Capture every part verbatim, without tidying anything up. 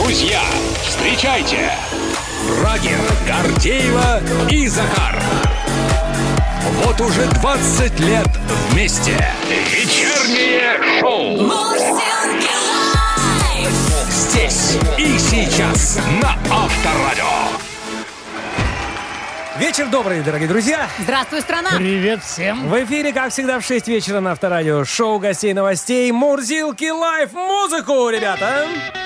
друзья, встречайте Брагин, Гордеева и Захар. Вот уже двадцать лет вместе. Вечернее шоу. Мурзилки лайф. Здесь и сейчас на Авторадио. Вечер добрый, дорогие друзья. Здравствуй, страна. Привет всем. В эфире, как всегда, в шесть вечера на Авторадио. Шоу гостей новостей Мурзилки лайф. Музыку, ребята.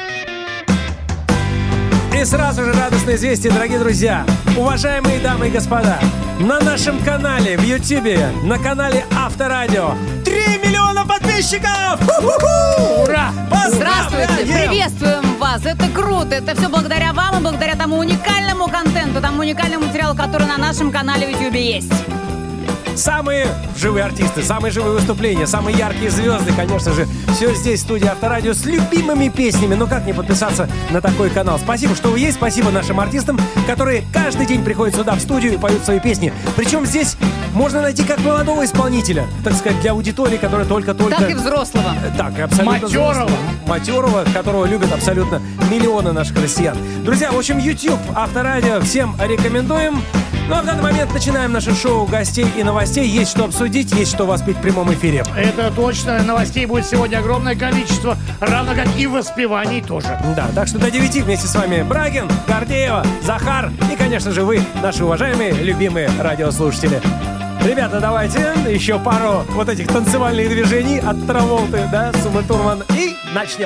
И сразу же радостное известие, дорогие друзья. Уважаемые дамы и господа, на нашем канале в Ютубе, на канале Авторадио, три миллиона подписчиков! У-ху-ху! Ура! Здравствуйте, приветствуем вас. Это круто. Это все благодаря вам и благодаря тому уникальному контенту, тому уникальному материалу, который на нашем канале в Ютубе есть. Самые живые артисты, самые живые выступления, самые яркие звезды, конечно же, все здесь, в студии Авторадио, с любимыми песнями. Ну как не подписаться на такой канал? Спасибо, что вы есть, спасибо нашим артистам, которые каждый день приходят сюда в студию и поют свои песни. Причем здесь можно найти как молодого исполнителя, так сказать, для аудитории, которая только-только... Так и взрослого. Так, абсолютно Матерого. Матерого, которого любят абсолютно миллионы наших россиян. Друзья, в общем, YouTube, Авторадио, всем рекомендуем. Ну а в данный момент начинаем наше шоу гостей и новостей. Есть что обсудить, есть что воспеть в прямом эфире. Это точно. Новостей будет сегодня огромное количество, равно как и воспеваний тоже. Да, так что до девяти вместе с вами Брагин, Гордеева, Захар и, конечно же, вы, наши уважаемые, любимые радиослушатели. Ребята, давайте еще пару вот этих танцевальных движений от Траволты, да, с Умы Турман. И начнем.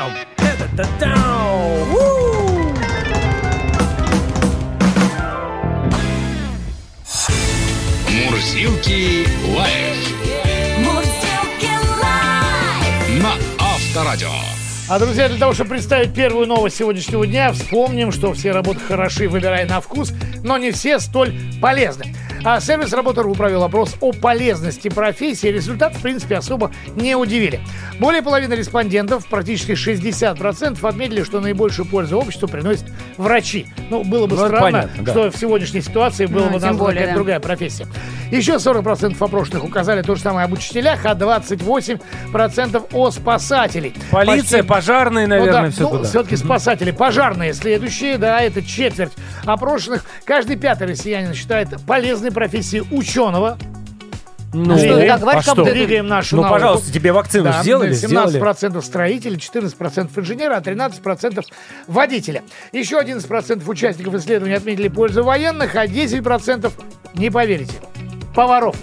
Мурзилки лайф Мурзилки лайф. на Авторадио. А, друзья, для того, чтобы представить первую новость сегодняшнего дня, вспомним, что все работы хороши, выбирая на вкус, но не все столь полезны. А сервис «Работа.ру» провел опрос о полезности профессии. Результаты, в принципе, особо не удивили. Более половины респондентов, практически шестьдесят процентов, отметили, что наибольшую пользу обществу приносят врачи. Ну, было бы ну, странно, понятно, да. что в сегодняшней ситуации была Ну, бы тем названа более, какая-то да. другая профессия. Еще сорок процентов опрошенных указали то же самое об учителях, а двадцать восемь процентов о спасателей. Полиция, Почти... пожарные, наверное, ну, да, все ну, туда. все-таки спасатели. Пожарные следующие, да, это четверть опрошенных. Каждый пятый россиянин считает полезной профессией ученого. Ну, что ты так говоришь, а как что? будто- Двигаем нашу Ну, науку. пожалуйста, тебе вакцину Да, сделали? семнадцать процентов сделали? строителей, четырнадцать процентов инженера, а тринадцать процентов водителя. Еще одиннадцать процентов участников исследования отметили пользу военных, а десять процентов, не поверите, поваров.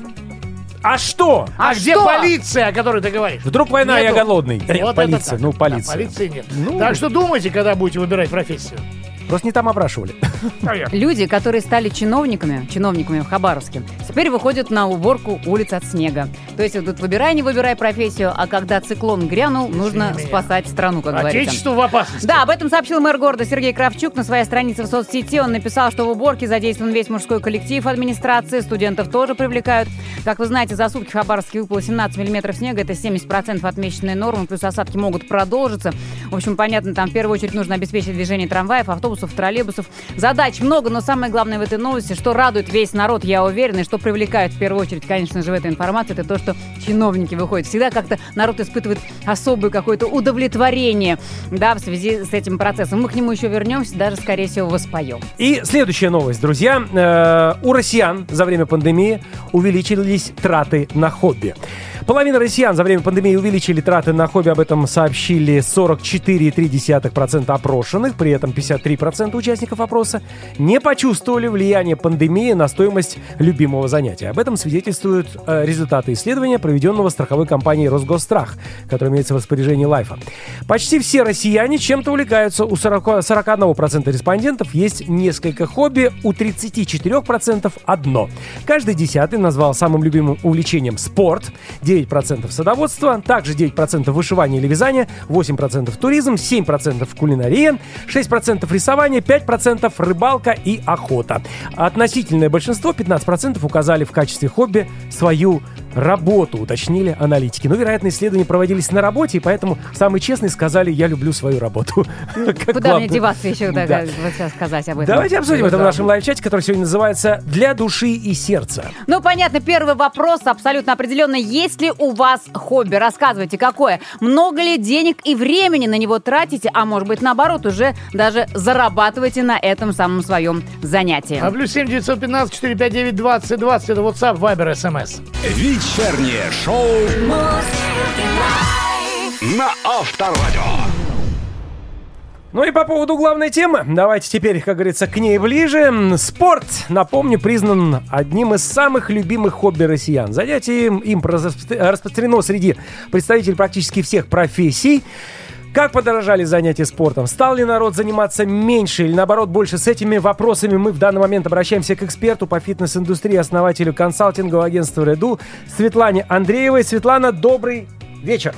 А что? А, А где что? полиция, о которой ты говоришь? Вдруг война, Нету. я голодный. Вот Нет, это полиция, так. ну, полиция. Да, полиции нет. Ну. Так что думайте, когда будете выбирать профессию. Просто не там опрашивали. Наверное. Люди, которые стали чиновниками, чиновниками в Хабаровске, теперь выходят на уборку улиц от снега. То есть вот тут выбирай, не выбирай профессию, а когда циклон грянул, нужно Извини меня. спасать страну, как говорится. Отечество в опасности. Да, об этом сообщил мэр города Сергей Кравчук на своей странице в соцсети. Он написал, что в уборке задействован весь мужской коллектив администрации, студентов тоже привлекают. Как вы знаете, за сутки в Хабаровске выпало семнадцать миллиметров снега, это семьдесят процентов отмеченной нормы, плюс осадки могут продолжиться. В общем, понятно, там в первую очередь нужно обеспечить движение трамваев, автобусов, троллейбусов. Задач много, но самое главное в этой новости, что радует весь народ, я уверена, и что привлекает в первую очередь, конечно же, в этой информации, это то, что чиновники выходят. Всегда как-то народ испытывает особое какое-то удовлетворение, да, в связи с этим процессом. Мы к нему еще вернемся, даже, скорее всего, воспоем. И следующая новость, друзья. Э, у россиян за время пандемии увеличились траты на хобби. Половина россиян за время пандемии увеличили траты на хобби. Об этом сообщили сорок четыре целых три десятых процента опрошенных. При этом пятьдесят три процента участников опроса не почувствовали влияние пандемии на стоимость любимого занятия. Об этом свидетельствуют э, результаты исследования, проведенного страховой компанией «Росгосстрах», которая имеется в распоряжении Лайфа. Почти все россияне чем-то увлекаются. У сорок, сорок один процент респондентов есть несколько хобби, у тридцать четыре процента одно. Каждый десятый назвал самым любимым увлечением спорт, девять процентов садоводство, также девять процентов вышивание или вязание, восемь процентов туризм, семь процентов кулинария, шесть процентов рисование, пять процентов рыбалка и охота. Относительное большинство, пятнадцать процентов, указали в качестве хобби свою работу, уточнили аналитики. Ну, вероятно, исследования проводились на работе, и поэтому самые честные сказали: я люблю свою работу. Куда мне деваться еще сказать об этом? Давайте обсудим это в нашем лайв-чате, который сегодня называется «Для души и сердца». Ну, понятно, первый вопрос абсолютно определенно. Есть ли у вас хобби? Рассказывайте, какое? Много ли денег и времени на него тратите? А может быть, наоборот, уже даже зарабатываете на этом самом своем занятии. А плюс семь девятьсот пятнадцать четыреста пятьдесят девять двадцать двадцать это WhatsApp, Viber, СМС. Вечернее шоу на Авторадио. Ну и по поводу главной темы, давайте теперь, как говорится, к ней ближе. Спорт, напомню, признан одним из самых любимых хобби россиян. Занятие им, им распространено среди представителей практически всех профессий. Как подорожали занятия спортом? Стал ли народ заниматься меньше или, наоборот, больше? С этими вопросами мы в данный момент обращаемся к эксперту по фитнес-индустрии, основателю консалтингового агентства «Реду» Светлане Андреевой. Светлана, добрый вечер.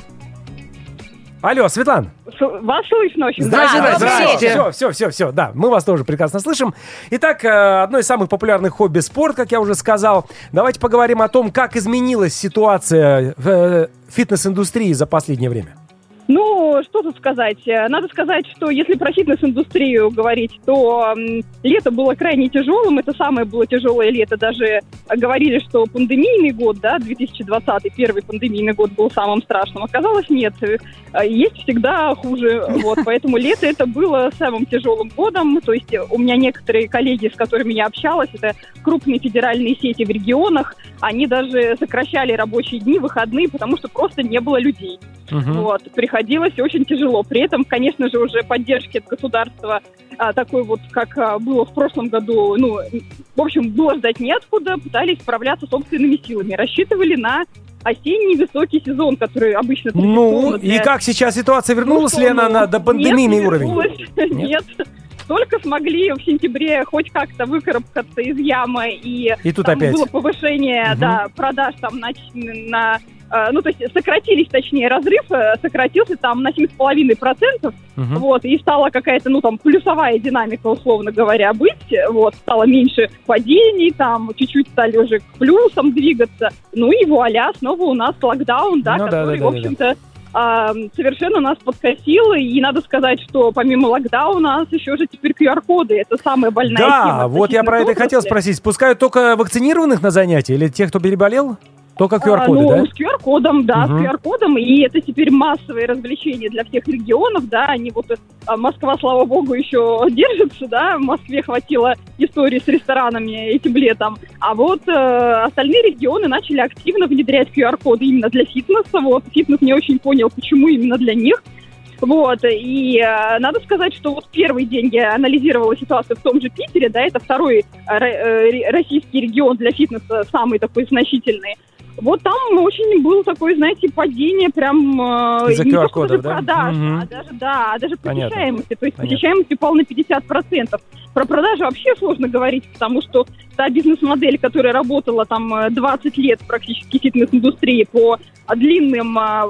Алло, Светлана. Вас слышно очень. Здравствуйте, здравствуйте. Все, все, все, все, да, мы вас тоже прекрасно слышим. Итак, одно из самых популярных хобби — спорт, как я уже сказал. Давайте поговорим о том, как изменилась ситуация в фитнес-индустрии за последнее время. Ну, что тут сказать? Надо сказать, что если про фитнес-индустрию говорить, то м, лето было крайне тяжелым. Это самое было тяжелое лето. Даже говорили, что пандемийный год, да, две тысячи двадцатый, первый пандемийный год был самым страшным. Оказалось, нет. Есть всегда хуже. Вот, поэтому лето это было самым тяжелым годом. То есть у меня некоторые коллеги, с которыми я общалась, это крупные федеральные сети в регионах, они даже сокращали рабочие дни, выходные, потому что просто не было людей. Uh-huh. Вот, приходилось очень тяжело. При этом, конечно же, уже поддержки от государства а, такой вот, как а, было в прошлом году, ну, в общем, было ждать неоткуда, пытались справляться собственными силами, рассчитывали на осенний высокий сезон, который обычно... Ну, для... и как сейчас ситуация? Вернулась ну, ли она на допандемийный нет, уровень? Нет, нет. Только смогли в сентябре хоть как-то выкарабкаться из ямы, и, и тут там опять было повышение угу. да, продаж там на... на ну, то есть сократились, точнее, разрыв сократился там на семь целых пять десятых процента, uh-huh. вот, и стала какая-то, ну, там, плюсовая динамика, условно говоря, быть, вот, стало меньше падений, там, чуть-чуть стали уже к плюсам двигаться, ну, и вуаля, снова у нас локдаун, да, ну, который, да, да, в общем-то, да. совершенно нас подкосил, и надо сказать, что помимо локдауна у нас еще же теперь ку ар-коды, это самая больная да, тема. Да, вот я про это и хотел спросить, пускают только вакцинированных на занятия или тех, кто переболел? Только ку ар-коды, а, ну, да? с ку ар-кодом, да, угу. с ку ар-кодом, и это теперь массовое развлечение для всех регионов, да, они вот, а, Москва, слава богу, еще держится, да, в Москве хватило истории с ресторанами этим летом, а вот э, остальные регионы начали активно внедрять ку ар-коды именно для фитнеса, вот, фитнес не очень понял, почему именно для них. Вот, и э, надо сказать, что вот первый день я анализировала ситуацию в том же Питере, да, это второй э, э, российский регион для фитнеса, самый такой значительный. Вот там очень было такое, знаете, падение прям э, из-за не ку то, ар-кодов, что да? продаж, Угу. а даже, да, а даже посещаемости. Понятно. То есть Понятно. посещаемость упала на пятьдесят процентов. Про продажи вообще сложно говорить, потому что та бизнес-модель, которая работала там двадцать лет практически в фитнес-индустрии по длинным э,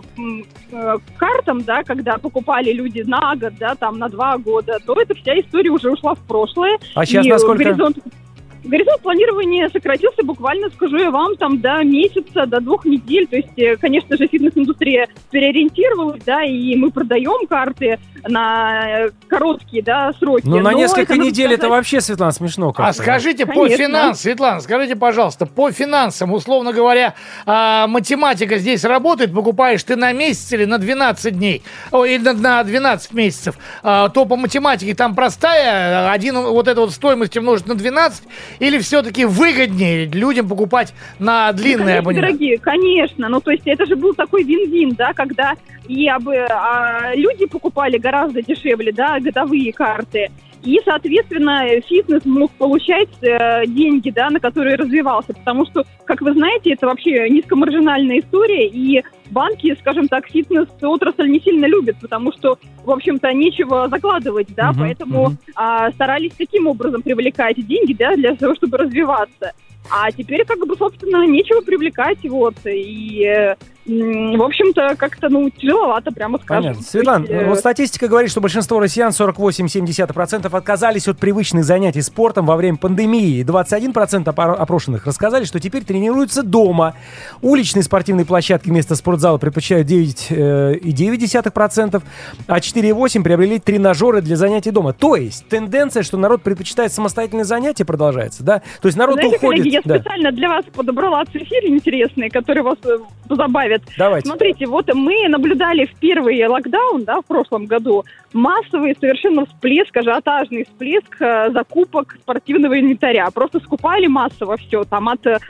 э, картам, да, когда покупали люди на год, да, там на два года, то эта вся история уже ушла в прошлое. А сейчас и насколько? Горизонт... Горизонт планирования сократился буквально, скажу я вам, там до месяца, до двух недель. То есть, конечно же, фитнес-индустрия переориентировалась, да, и мы продаем карты на короткие, да, сроки. Ну, на Но несколько это, недель сказать... это вообще, Светлана, смешно как-то. А скажите, Конечно. по финансам, Светлана, скажите, пожалуйста, по финансам, условно говоря, а, математика здесь работает, покупаешь ты на месяц или на двенадцать дней, о, или на, на двенадцать месяцев, а, то по математике там простая, один вот эту вот стоимость умножить на двенадцать, или все-таки выгоднее людям покупать на длинные ну, абонементы? Дорогие, конечно. Ну, то есть это же был такой вин-вин, да, когда и об, а, люди покупали гораздо дешевле, да, годовые карты. И, соответственно, фитнес мог получать э, деньги, да, на которые развивался. Потому что, как вы знаете, это вообще низкомаржинальная история. И банки, скажем так, фитнес-отрасль не сильно любят, потому что, в общем-то, нечего закладывать, да. Uh-huh, поэтому uh-huh. э, старались таким образом привлекать деньги, да, для того, чтобы развиваться. А теперь, как бы, собственно, нечего привлекать, вот. И... Э, м, в общем-то, как-то, ну, тяжеловато, прямо скажем. Понятно. Светлана, То есть, э, вот статистика говорит, что большинство россиян, сорок восемь целых семь десятых процента, отказались от привычных занятий спортом во время пандемии. двадцать один процент опор- опрошенных рассказали, что теперь тренируются дома. Уличные спортивные площадки вместо спортзала предпочитают девять целых девять десятых процента, а четыре целых восемь процента приобрели тренажеры для занятий дома. То есть тенденция, что народ предпочитает самостоятельные занятия, продолжается, да? То есть народ Знаете, уходит... коллеги, я да. специально для вас подобрала цифры интересные, которые вас э, позабавят. Давайте. Смотрите, вот мы наблюдали в первый локдаун, да, в прошлом году, массовый совершенно всплеск, ажиотажный всплеск э, закупок спортивного инвентаря. Просто скупали массово все, там от э,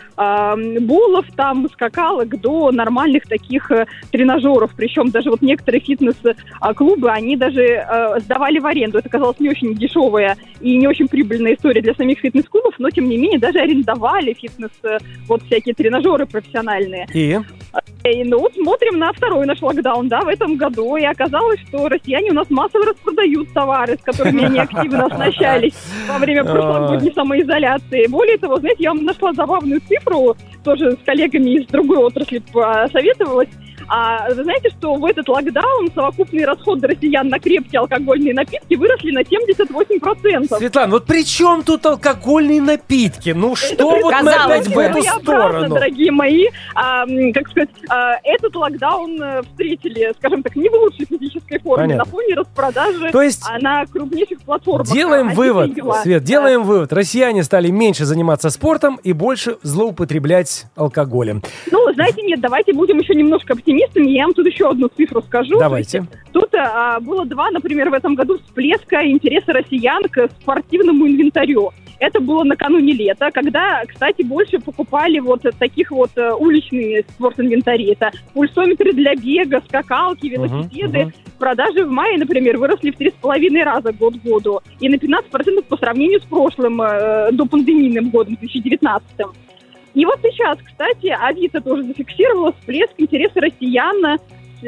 булов, там, скакалок до нормальных таких э, тренажеров. Причем даже вот некоторые фитнес-клубы, они даже э, сдавали в аренду. Это казалось не очень дешевая и не очень прибыльная история для самих фитнес-клубов, но тем не менее даже арендовали фитнес, э, вот всякие тренажеры профессиональные. И? И, ну, вот смотрим на второй наш локдаун, да, в этом году, и оказалось, что россияне у нас массово распродают товары, с которыми они активно оснащались во время прошлогодней самоизоляции. Более того, знаете, я вам нашла забавную цифру, тоже с коллегами из другой отрасли посоветовалась. А вы знаете, что в этот локдаун совокупные расходы россиян на крепкие алкогольные напитки выросли на семьдесят восемь процентов. Светлана, вот при чем тут алкогольные напитки? Ну что Это вот мы казалось опять бы. в эту своеобразно, сторону? дорогие мои. А, м, как сказать, а, этот локдаун э, встретили, скажем так, не в лучшей физической форме, Понятно. на фоне распродажи То есть а, на крупнейших платформах. делаем А, вывод, эти дела. Свет, Да. делаем вывод. Россияне стали меньше заниматься спортом и больше злоупотреблять алкоголем. Ну, знаете, нет, давайте будем еще немножко оптимистами. Я вам тут еще одну цифру скажу. Давайте. То есть, тут а, было два, например, в этом году всплеска интереса россиян к спортивному инвентарю. Это было накануне лета, когда, кстати, больше покупали вот таких вот э, уличные спортинвентари. Это пульсометры для бега, скакалки, велосипеды. Мгм, мгм. Продажи в мае, например, выросли в три с половиной раза год к году. И на пятнадцать процентов по сравнению с прошлым, э, допандемийным годом, две тысячи девятнадцатым. И вот сейчас, кстати, Авито тоже зафиксировала всплеск интереса россиян э,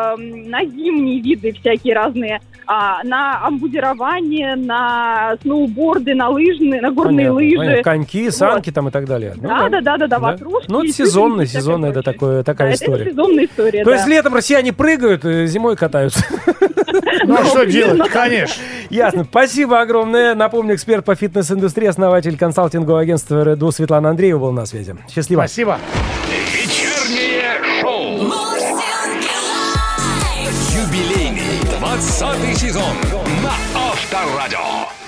на зимние виды всякие разные, а, на амбудирование, на сноуборды, на лыжные, на горные Понятно, лыжи. понятно. Коньки, санки там и так далее. Ну Да, да, да, да, да, ватрушки. Ну, это и сезонно, всякое сезонно это прочее. такое, такая Да, история. Это сезонная история, То да. есть летом россияне прыгают, э, зимой катаются. Ну, а что примерно делать? так. Конечно. Ясно. Спасибо огромное. Напомню, эксперт по фитнес-индустрии, основатель консалтингового агентства РЭДУ Светлана Андреева был на связи. Счастливо. Спасибо. Вечернее шоу. Юбилейный двадцатый сезон на Авторадио.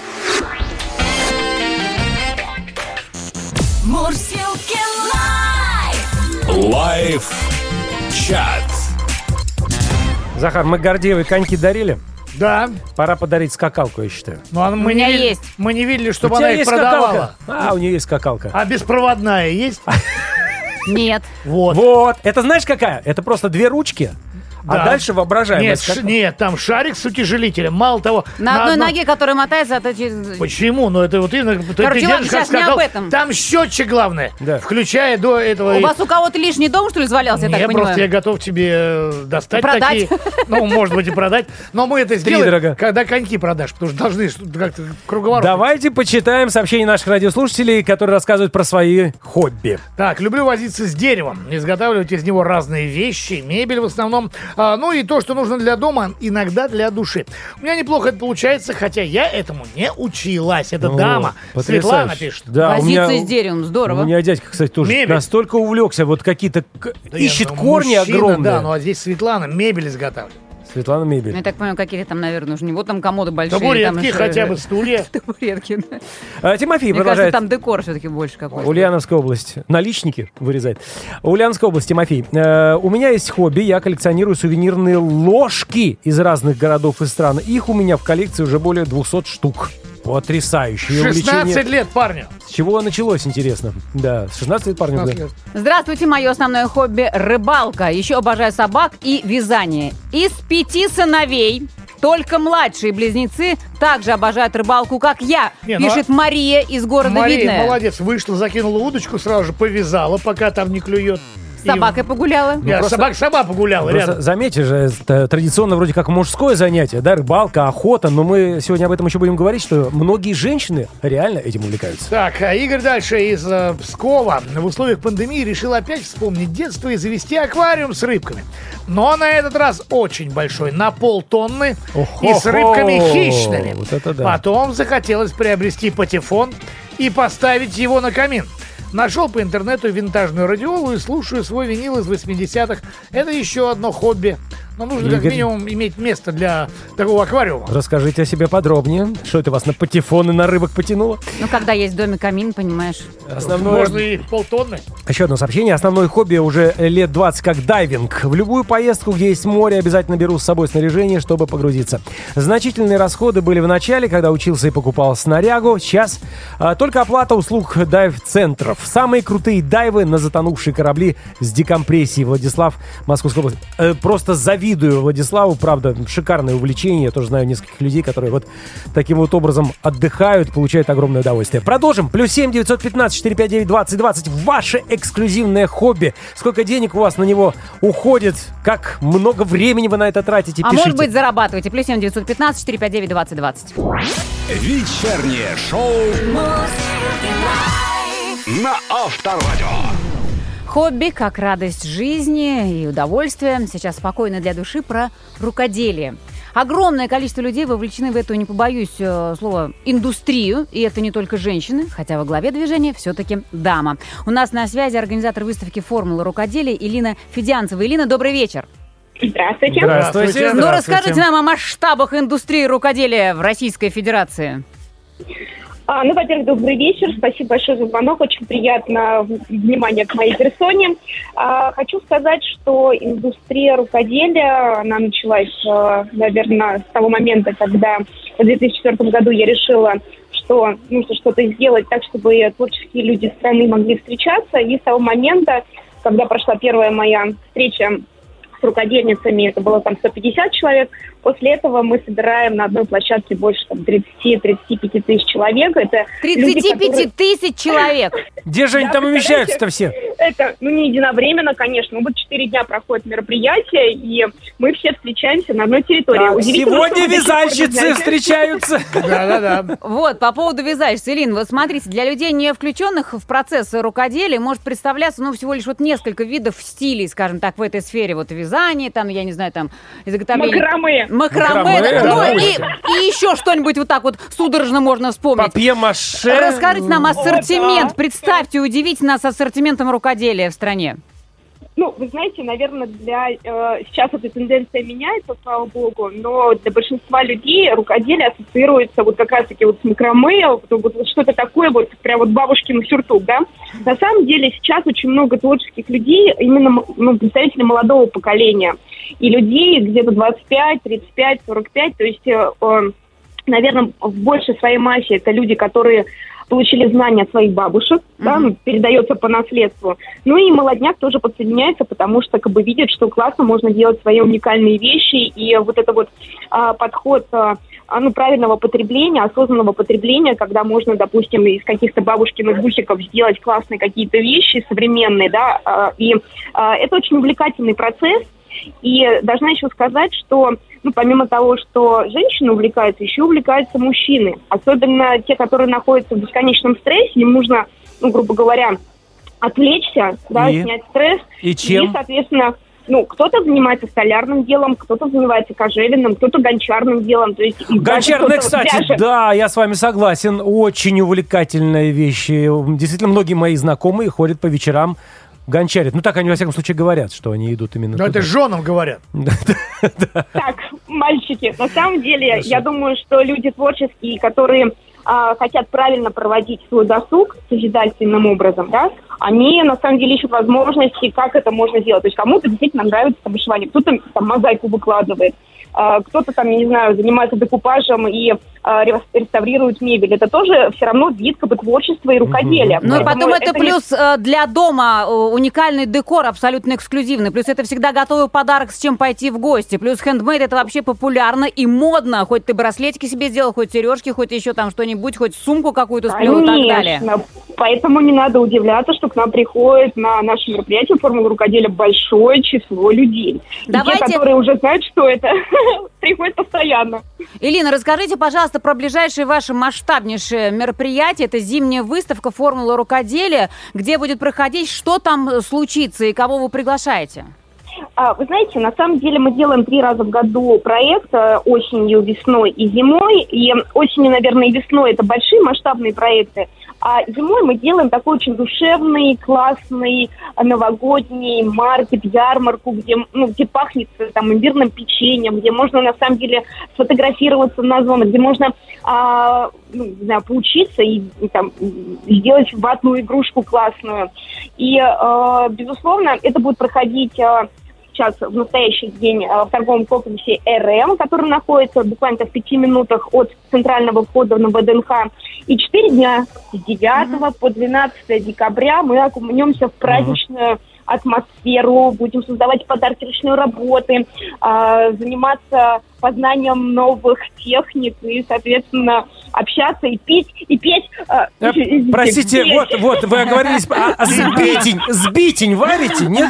Мурсилки лайф! Лайв чат. Захар, мы Гордеевой коньки дарили? Да. Пора подарить скакалку, я считаю. Но она- мы, меня не, видели- есть. мы не видели, У чтобы тебя она их есть продавала. скакалка? А, у нее есть скакалка. А беспроводная есть? Нет. Вот. Вот. Это знаешь какая? Это просто две ручки, Да. а дальше воображаемая Нет, ш- скакалка. нет, там шарик с утяжелителем. Мало того... На одной одном- ноге, которая мотается, а то через- Почему? Ну, это вот именно... ты- Короче, ты ладно, держишь, как сейчас не скакал. об этом. Там счетчик, главное. Да. Включая до этого... У вас у кого-то лишний дом, что ли, завалялся, я Не, так просто я понимаю? готов тебе э, достать Продать. такие. Ну, может быть, и продать. Но мы это сделаем, дорога. когда коньки продашь, потому что должны что-то как-то круговорот. Давайте почитаем сообщения наших радиослушателей, которые рассказывают про свои хобби. Так, люблю возиться с деревом, изготавливать из него разные вещи, мебель в основном, а, ну и то, что нужно для дома, иногда для души. У меня неплохо это получается, хотя я этому не училась. Это О, дама. потрясающе. Светлана пишет. Да, у Возиться меня, с деревом, здорово. у меня дядька, кстати, тоже Мебель. настолько увлекся, вот какие-то к- Да ищет я, ну, корни мужчина, огромные. Да, ну а здесь Светлана мебель изготавливает. Светлана Ну, Мебель. я так понимаю, какие-то там, наверное, нужны. Вот там комоды большие. Табуретки, там еще- хотя бы стулья. Табуретки, да. А, Тимофей Мне кажется, продолжает. там декор все-таки больше какой-то. Ульяновская область. Наличники вырезает. Ульяновская область, Тимофей. Э, у меня есть хобби. Я коллекционирую сувенирные ложки из разных городов и стран. Их у меня в коллекции уже более двухсот штук. Потрясающее шестнадцать увлечение. лет парню. С чего началось, интересно? Да, с шестнадцати лет парню. шестнадцать да. лет. Здравствуйте, мое основное хобби – рыбалка. Еще обожаю собак и вязание. Из пяти сыновей только младшие близнецы также обожают рыбалку, как я, Не, ну пишет Мария из города Мария Видное. молодец, вышла, закинула удочку, сразу же повязала, пока там не клюет. С собакой погуляла. Я просто- собак сама погуляла Просто рядом. заметьте же, это традиционно вроде как мужское занятие, да, рыбалка, охота, но мы сегодня об этом еще будем говорить, что многие женщины реально этим увлекаются. Так, а Игорь дальше из э, Пскова в условиях пандемии решил опять вспомнить детство и завести аквариум с рыбками. Но на этот раз очень большой, на полтонны, и с рыбками хищными. Вот это да. Потом захотелось приобрести патефон и поставить его на камин. Нашел по интернету винтажную радиолу и слушаю свой винил из восьмидесятых. Это еще одно хобби. Но нужно как Игорь. минимум иметь место для такого аквариума. Расскажите о себе подробнее. Что это вас на патефон и на рыбок потянуло? Ну, когда есть в доме камин, понимаешь. Основное... Можно и полтонны. Еще одно сообщение. Основное хобби уже лет двадцать как дайвинг. В любую поездку, где есть море, обязательно беру с собой снаряжение, чтобы погрузиться. Значительные расходы были в начале, когда учился и покупал снарягу. Сейчас а, только оплата услуг дайв-центров. Самые крутые дайвы на затонувшие корабли с декомпрессией. Владислав, Московская область. Э, просто завидую Владиславу. Правда, шикарное увлечение. Я тоже знаю нескольких людей, которые вот таким вот образом отдыхают, получают огромное удовольствие. Продолжим. Плюс семь девятьсот пятнадцать четыре пять девять двадцать двадцать. Ваше эксклюзивное хобби. Сколько денег у вас на него уходит? Как много времени вы на это тратите? А Пишите. может быть, зарабатываете. Плюс семь девятьсот пятнадцать четыре пять девять двадцать двадцать. Вечернее шоу на Авторадио. Хобби как радость жизни и удовольствие. Сейчас спокойно для души про рукоделие. Огромное количество людей вовлечены в эту, не побоюсь э, слова, индустрию. И это не только женщины, хотя во главе движения все-таки дама. У нас на связи организатор выставки «Формула рукоделия» Элина Федянцева. Элина, добрый вечер. Здравствуйте. Здравствуйте. Ну, расскажите нам о масштабах индустрии рукоделия в Российской Федерации. А, ну, во-первых, добрый вечер. Спасибо большое за звонок. Очень приятно внимание к моей персоне. А, хочу сказать, что индустрия рукоделия, она началась, наверное, с того момента, когда в две тысячи четвёртом году я решила, что нужно что-то сделать так, чтобы творческие люди страны могли встречаться. И с того момента, когда прошла первая моя встреча с рукодельницами, это было там сто пятьдесят человек. После этого мы собираем на одной площадке больше там, тридцать-тридцать пять тысяч человек. Это люди, тридцать пять которые- тысяч человек. Где же они Да, там представляете? умещаются-то все? Это, ну, не единовременно, конечно. Вот четыре дня проходит мероприятие, и мы все встречаемся на одной территории. Так, Удивительно, сегодня что вы до сих пор не вязальщицы знаете. встречаются. Да-да-да. Вот, по поводу вязальщиц. Элин, вот смотрите, для людей, не включенных в процесс рукоделия, может представляться, ну, всего лишь вот несколько видов стилей, скажем так, в этой сфере. Вот вязание, там, я не знаю, там, изготовление... Макраме. Макраме, Макраме, да, ну, да, и, и еще что-нибудь вот так вот судорожно можно вспомнить. Папье-маше. Расскажите нам ассортимент. да. Представьте, удивите нас ассортиментом рукоделия в стране. Ну, вы знаете, наверное, для э, сейчас эта тенденция меняется, слава богу, но для большинства людей рукоделие ассоциируется вот как раз-таки вот с макраме, вот, вот что-то такое, вот прям вот бабушкин сюртук, да. На самом деле сейчас очень много творческих людей, именно ну, представителей молодого поколения, и людей где-то двадцать пять, тридцать пять, сорок пять, то есть, э, э, наверное, в большей своей массе это люди, которые получили знания от своих бабушек, mm-hmm. да, ну, передается по наследству. Ну и молодняк тоже подсоединяется, потому что как бы видят, что классно можно делать свои уникальные вещи, и вот это вот а, подход а, ну, правильного потребления, осознанного потребления, когда можно, допустим, из каких-то бабушкиных бусиков сделать классные какие-то вещи современные, да, а, и а, это очень увлекательный процесс. И должна еще сказать, что, ну, помимо того, что женщины увлекаются, еще увлекаются мужчины. Особенно те, которые находятся в бесконечном стрессе, им нужно, ну, грубо говоря, отвлечься, да, И? снять стресс. И чем? И, соответственно, ну, кто-то занимается столярным делом, кто-то занимается кожевенным, кто-то гончарным делом. То есть, Гончарная, даже кто-то кстати, вяжет. да, я с вами согласен. Очень увлекательные вещи. Действительно, многие мои знакомые ходят по вечерам, гончарят. Ну, так они, во всяком случае, говорят, что они идут именно Но туда. это женам говорят. Так, мальчики, на самом деле, я думаю, что люди творческие, которые а, хотят правильно проводить свой досуг созидательным образом, да, они, на самом деле, ищут возможности, как это можно сделать. То есть кому-то действительно нравится там вышивание, кто-то там мозаику выкладывает, а, кто-то там, я не знаю, занимается декупажем и э, реставрируют мебель. Это тоже все равно вид как бы творчества и рукоделия. Ну и потом это, это плюс не... для дома уникальный декор, абсолютно эксклюзивный. Плюс это всегда готовый подарок, с чем пойти в гости. Плюс хендмейд это вообще популярно и модно. Хоть ты браслетики себе сделал, хоть сережки, хоть еще там что-нибудь, хоть сумку какую-то сплел и так далее. Поэтому не надо удивляться, что к нам приходит на наше мероприятие «Формула рукоделия» большое число людей. Давайте... И те, которые уже знают, что это, приходят постоянно. Элина, расскажите, пожалуйста, про ближайшее ваше масштабнейшее мероприятие. Это зимняя выставка «Формула рукоделия». Где будет проходить, что там случится и кого вы приглашаете? А, вы знаете, на самом деле мы делаем три раза в году проект осенью, весной и зимой. И осенью, наверное, и весной это большие масштабные проекты. А зимой мы делаем такой очень душевный, классный, новогодний маркет, ярмарку, где, ну, где пахнет там имбирным печеньем, где можно на самом деле сфотографироваться на зону, где можно а, ну, не знаю, поучиться и, и там сделать ватную игрушку классную. И, а, безусловно, это будет проходить а, сейчас в настоящий день а, в торговом комплексе эр эм, который находится буквально в пяти минутах от центрального входа на вэ дэ эн ха. И четыре дня с девятого mm-hmm. по двенадцатое декабря мы окунемся в праздничную mm-hmm. атмосферу, будем создавать подарки ручной работы, э, заниматься познанием новых техник и, соответственно, общаться и пить, и петь. Э, э, простите, петь. вот, вот, вы оговорились, а, а сбитень, сбитень варите, нет?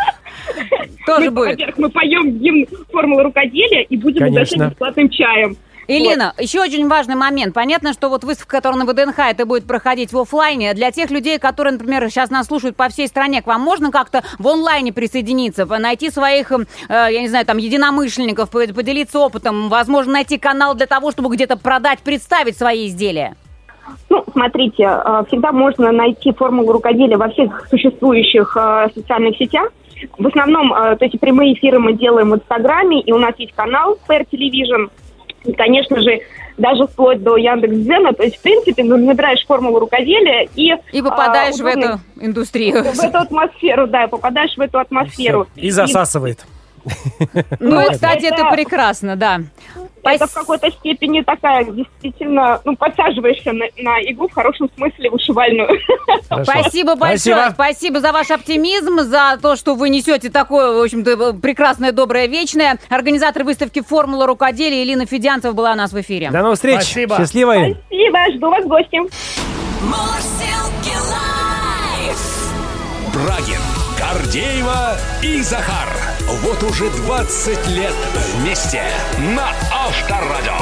Тоже мы, будет. Во-первых, мы поем гимн «Формулы рукоделия» и будем угощать бесплатным чаем. Элина, вот. еще очень важный момент. Понятно, что вот выставка, которая на вэ дэ эн ха, это будет проходить в офлайне. Для тех людей, которые, например, сейчас нас слушают по всей стране, к вам можно как-то в онлайне присоединиться, найти своих, э, я не знаю, там, единомышленников, поделиться опытом, возможно, найти канал для того, чтобы где-то продать, представить свои изделия? Ну, смотрите, всегда можно найти формулу рукоделия во всех существующих социальных сетях. В основном, то есть прямые эфиры мы делаем в Инстаграме, и у нас есть канал Fair Television. И, конечно же, даже вплоть до Яндекс.Дзена. То есть, в принципе, ну, набираешь формулу рукоделия и... И попадаешь а, удобный, в эту индустрию. В эту атмосферу, да, попадаешь в эту атмосферу. И, и засасывает. Ну, кстати, это прекрасно, да. Это в какой-то степени такая, действительно, ну, подсаживаешься на, на иглу в хорошем смысле вышивальную. Хорошо. Спасибо большое. Спасибо. Спасибо за ваш оптимизм, за то, что вы несете такое, в общем-то, прекрасное, доброе, вечное. Организатор выставки «Формула рукоделия» Элина Федянцева была у нас в эфире. До новых встреч. Спасибо. Счастливо. Спасибо. Жду вас в гости. Брагин, Гордеева и Захар. Вот уже двадцать лет вместе на Авторадио.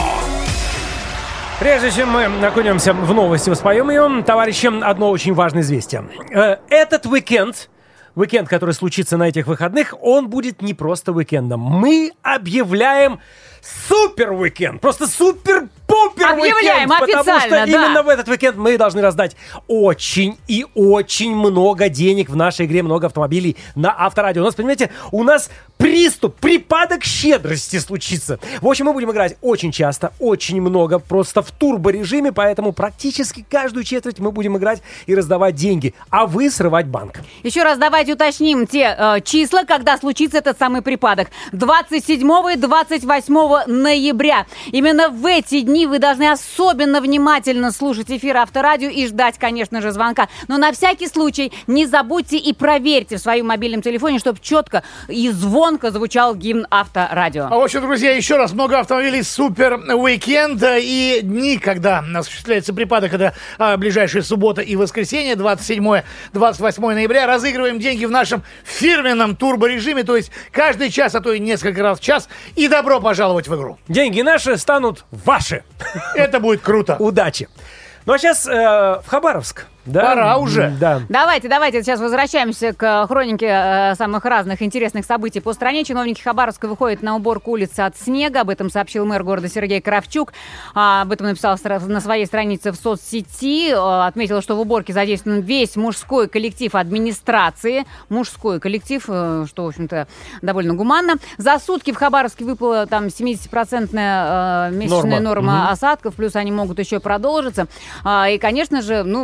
Прежде чем мы окунемся в новости, воспоем ее, товарищам, одно очень важное известие. Этот уикенд, уикенд, который случится на этих выходных, он будет не просто уикендом. Мы объявляем супер-уикенд, просто супер-пупер Объявляем уикенд, официально, потому что да. именно в этот уикенд мы должны раздать очень и очень много денег в нашей игре «Много автомобилей» на Авторадио. У нас, понимаете, у нас приступ, припадок щедрости случится. В общем, мы будем играть очень часто, очень много, просто в турборежиме, поэтому практически каждую четверть мы будем играть и раздавать деньги, а вы срывать банк. Еще раз давайте уточним те э, числа, когда случится этот самый припадок. двадцать седьмого и двадцать восьмого ноября. Именно в эти дни вы должны особенно внимательно слушать эфир Авторадио и ждать, конечно же, звонка. Но на всякий случай не забудьте и проверьте в своем мобильном телефоне, чтобы четко и звонко звучал гимн Авторадио. А в общем, друзья, еще раз, много автомобилей, супер уикенд и дни, когда осуществляется припадок, это а, ближайшие суббота и воскресенье, двадцать седьмого двадцать восьмого ноября. Разыгрываем деньги в нашем фирменном турборежиме, то есть каждый час, а то и несколько раз в час. И добро пожаловать в игру. Деньги наши станут ваши. Это будет круто. Удачи. Ну а сейчас э, в Хабаровск. Да? Пора уже. Да. Давайте, давайте сейчас возвращаемся к хронике э, самых разных интересных событий по стране. Чиновники Хабаровска выходят на уборку улиц от снега. Об этом сообщил мэр города Сергей Кравчук. А, об этом написал на своей странице в соцсети. А, отметил, что в уборке задействован весь мужской коллектив администрации. Мужской коллектив, э, что, в общем-то, довольно гуманно. За сутки в Хабаровске выпала там семидесятипроцентная э, месячная норма, норма угу. осадков. Плюс они могут еще продолжиться. А, и, конечно же, ну, народ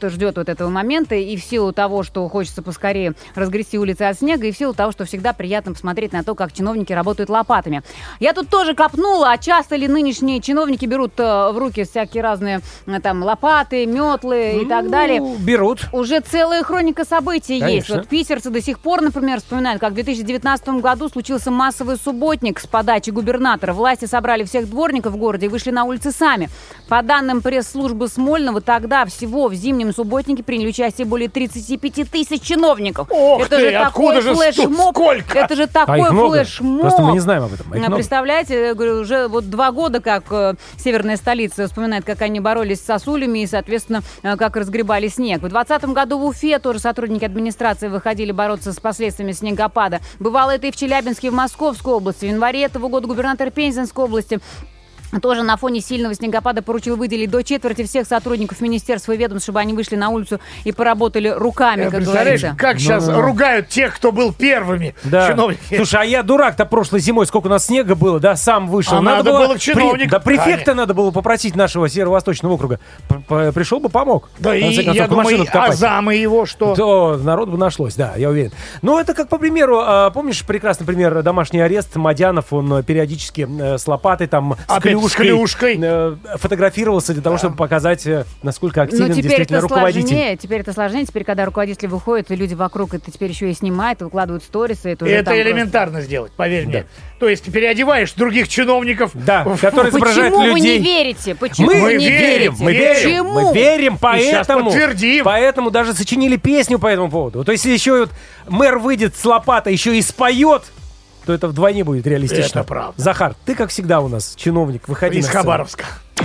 народ ждет вот этого момента, и в силу того, что хочется поскорее разгрести улицы от снега, и в силу того, что всегда приятно посмотреть на то, как чиновники работают лопатами. Я тут тоже копнула, а часто ли нынешние чиновники берут в руки всякие разные там лопаты, метлы и так далее? Берут. Уже целая хроника событий Конечно. есть. Вот питерцы до сих пор, например, вспоминают, как в две тысячи девятнадцатом году случился массовый субботник с подачи губернатора. Власти собрали всех дворников в городе и вышли на улицы сами. По данным пресс-службы Смольного, тогда всего в зимнем субботнике приняли участие более тридцать пять тысяч чиновников. Ох это ты, же откуда такой же флешмоб. сколько? Это же А такой их много? флешмоб. Просто мы не знаем об этом. А их много. Представляете, я говорю, уже вот два года, как э, северная столица вспоминает, как они боролись с сосулями и, соответственно, э, как разгребали снег. В двадцатом году в Уфе тоже сотрудники администрации выходили бороться с последствиями снегопада. Бывало это и в Челябинске, и в Московской области. В январе этого года губернатор Пензенской области тоже на фоне сильного снегопада поручил выделить до четверти всех сотрудников министерства и ведомств, чтобы они вышли на улицу и поработали руками, как Представляешь, говорится. как сейчас Ну-ну-ну. ругают тех, кто был первыми Да. чиновники. Слушай, а я дурак-то прошлой зимой, сколько у нас снега было, да, сам вышел. А надо было к чиновникам. При- Да префекта Конечно. надо было попросить нашего Северо-Восточного округа. П- п- Пришел бы, помог. Да В и, конце концов, я думаю, машину а копать. замы его что? То народ бы нашлось, да, я уверен. Ну, это как, по примеру, а, помнишь прекрасный пример, домашний арест Мадянов, он э, периодически э, с лопатой, там, с Опять с клюшкой, клюшкой. э, фотографировался для того, чтобы показать, э, насколько активен Ну, теперь действительно это руководитель. сложнее. Теперь это сложнее. Теперь, когда руководители выходят, и люди вокруг это теперь еще и снимают, и выкладывают сторисы. Это, уже Это там элементарно сделать, поверь мне. То есть переодеваешь других чиновников. Да, в- которые просто. изображают Почему вы не людей. верите? Почему Мы вы не верим, верите? Мы верим, Почему? мы верим, сейчас поэтому, подтвердим. поэтому даже сочинили песню по этому поводу. То есть, если еще вот мэр выйдет с лопатой, еще и споет, то это вдвойне будет реалистично. Это правда. Захар, ты, как всегда, у нас чиновник, выходи Из на сцену. Хабаровска.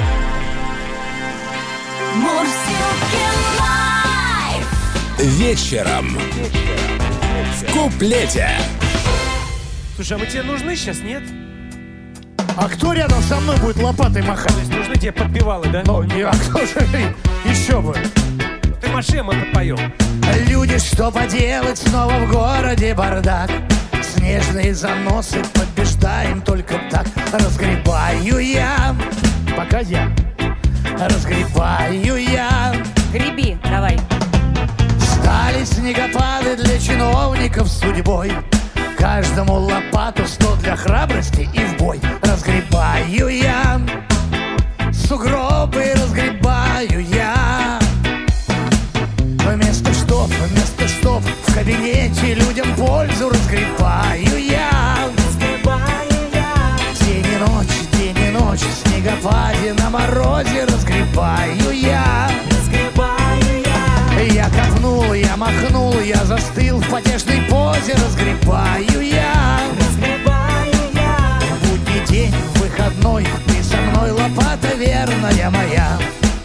Мурзилки лайф. Вечером. В куплете. Слушай, а мы тебе нужны сейчас, нет? А кто рядом со мной будет лопатой махать? Нужны тебе подпевалы, да? Ну, не, а кто же еще бы? Ты маши, мы подпоем. Люди, что поделать, снова в городе бардак. Снежные заносы побеждаем только так. Разгребаю я, пока я, разгребаю я. Греби, давай. Стали снегопады для чиновников судьбой. Каждому лопату, сто для храбрости и в бой. Разгребаю я, сугробы разгребаю я. Вместо чтоб, вместо чтоб в кабинете людям пользу разгребаю я. Разгребаю я. День и ночь, день и ночь в снегопаде на морозе разгребаю я. Разгребаю я. Я копнул, я махнул, я застыл в потешной позе, разгребаю я. Разгребаю я. В будний день, в выходной, ты со мной, лопата верная моя.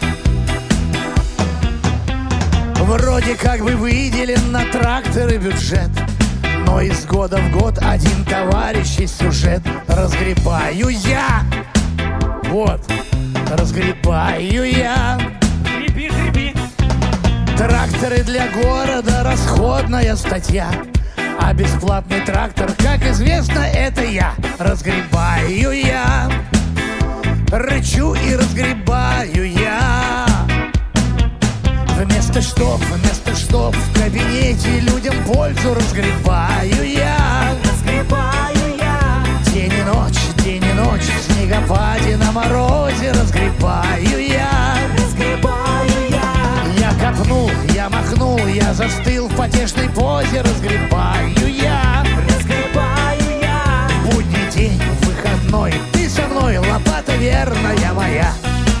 Вроде как бы выделен на тракторы бюджет, но из года в год один товарищ и сюжет. Разгребаю я, вот, разгребаю я. Греби, греби. Тракторы для города — расходная статья, а бесплатный трактор, как известно, это я. Разгребаю я, рычу и разгребаю я. Вместо чтоб, вместо чтоб в кабинете людям пользу разгребаю я. Разгребаю я. День и ночь, день и ночь в снегопаде на морозе разгребаю я. Разгребаю я. Я копнул, я махнул, я застыл в потешной позе, разгребаю я. Разгребаю я. В будний день, в выходной, ты со мной, лопата верная моя.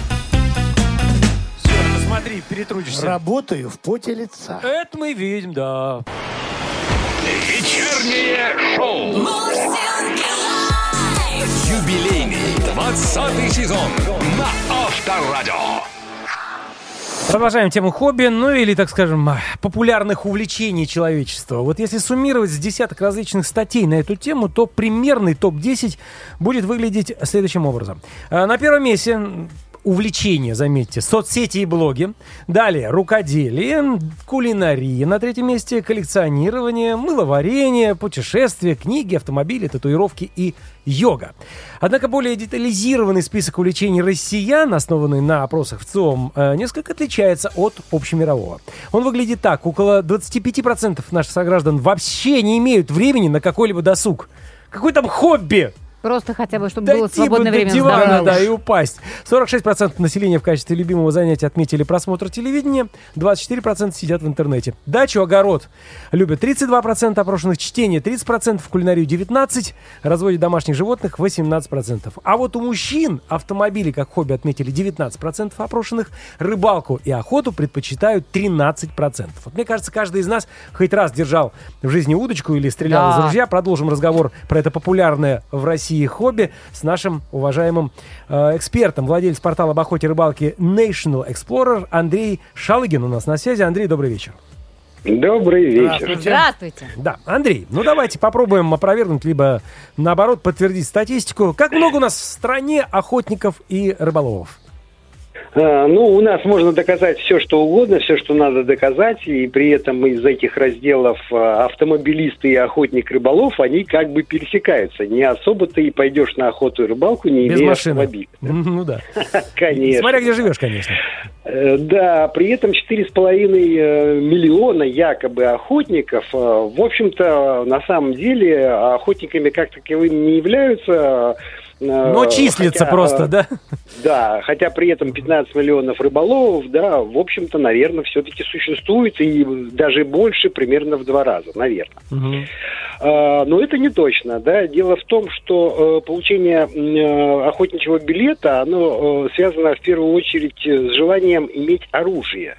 Смотри, перетрудишься. Работаю в поте лица. Это мы видим, да. Вечернее шоу. Мурзилки лайф. Юбилейный двадцатый сезон на Авторадио. Продолжаем тему хобби, ну или, так скажем, популярных увлечений человечества. Вот если суммировать с десяток различных статей на эту тему, то примерный топ десять будет выглядеть следующим образом. А, На первом месте увлечения, заметьте, соцсети и блоги. Далее рукоделие, кулинария на третьем месте, коллекционирование, мыловарение, путешествия, книги, автомобили, татуировки и йога. Однако более детализированный список увлечений россиян, основанный на опросах в ЦИОМ, э, несколько отличается от общемирового. Он выглядит так. Около двадцать пять процентов наших сограждан вообще не имеют времени на какой-либо досуг. Какое там хобби? Просто хотя бы, чтобы Дойти было свободное бы время до с дивана, здоровьем. да, и упасть. сорок шесть процентов населения в качестве любимого занятия отметили просмотр телевидения, двадцать четыре процента сидят в интернете. Дачу, огород любят тридцать два процента опрошенных, чтение тридцать процентов, кулинарию девятнадцать процентов, разводят домашних животных восемнадцать процентов. А вот у мужчин автомобили как хобби отметили девятнадцать процентов опрошенных, рыбалку и охоту предпочитают тринадцать процентов. Вот мне кажется, каждый из нас хоть раз держал в жизни удочку или стрелял Да. из ружья. Продолжим разговор про это популярное в России хобби с нашим уважаемым э, экспертом, владелец портала об охоте и рыбалке National Explorer Андрей Шалыгин у нас на связи. Андрей, добрый вечер. Добрый вечер. Здравствуйте. Здравствуйте. Да, Андрей, ну давайте попробуем опровергнуть, либо наоборот подтвердить статистику. Как много у нас в стране охотников и рыболовов? А, ну, у нас можно доказать все, что угодно, все, что надо доказать, и при этом из этих разделов а, автомобилисты и охотник-рыболов, они как бы пересекаются. Не особо ты и пойдешь на охоту и рыбалку, не Без имея машины. автомобиля. Ну да. Конечно. Смотря где живешь, конечно. Э, Да, при этом четыре с половиной э, миллиона якобы охотников, э, в общем-то, на самом деле охотниками как таковыми не являются. э, Но числится хотя, просто, э, да? Да, хотя при этом пятнадцать миллионов рыболовов, да, в общем-то, наверное, все-таки существует, и даже больше, примерно в два раза, наверное. Мгм. А, но это не точно, да. Дело в том, что э, получение э, охотничьего билета, оно э, связано в первую очередь с желанием иметь оружие.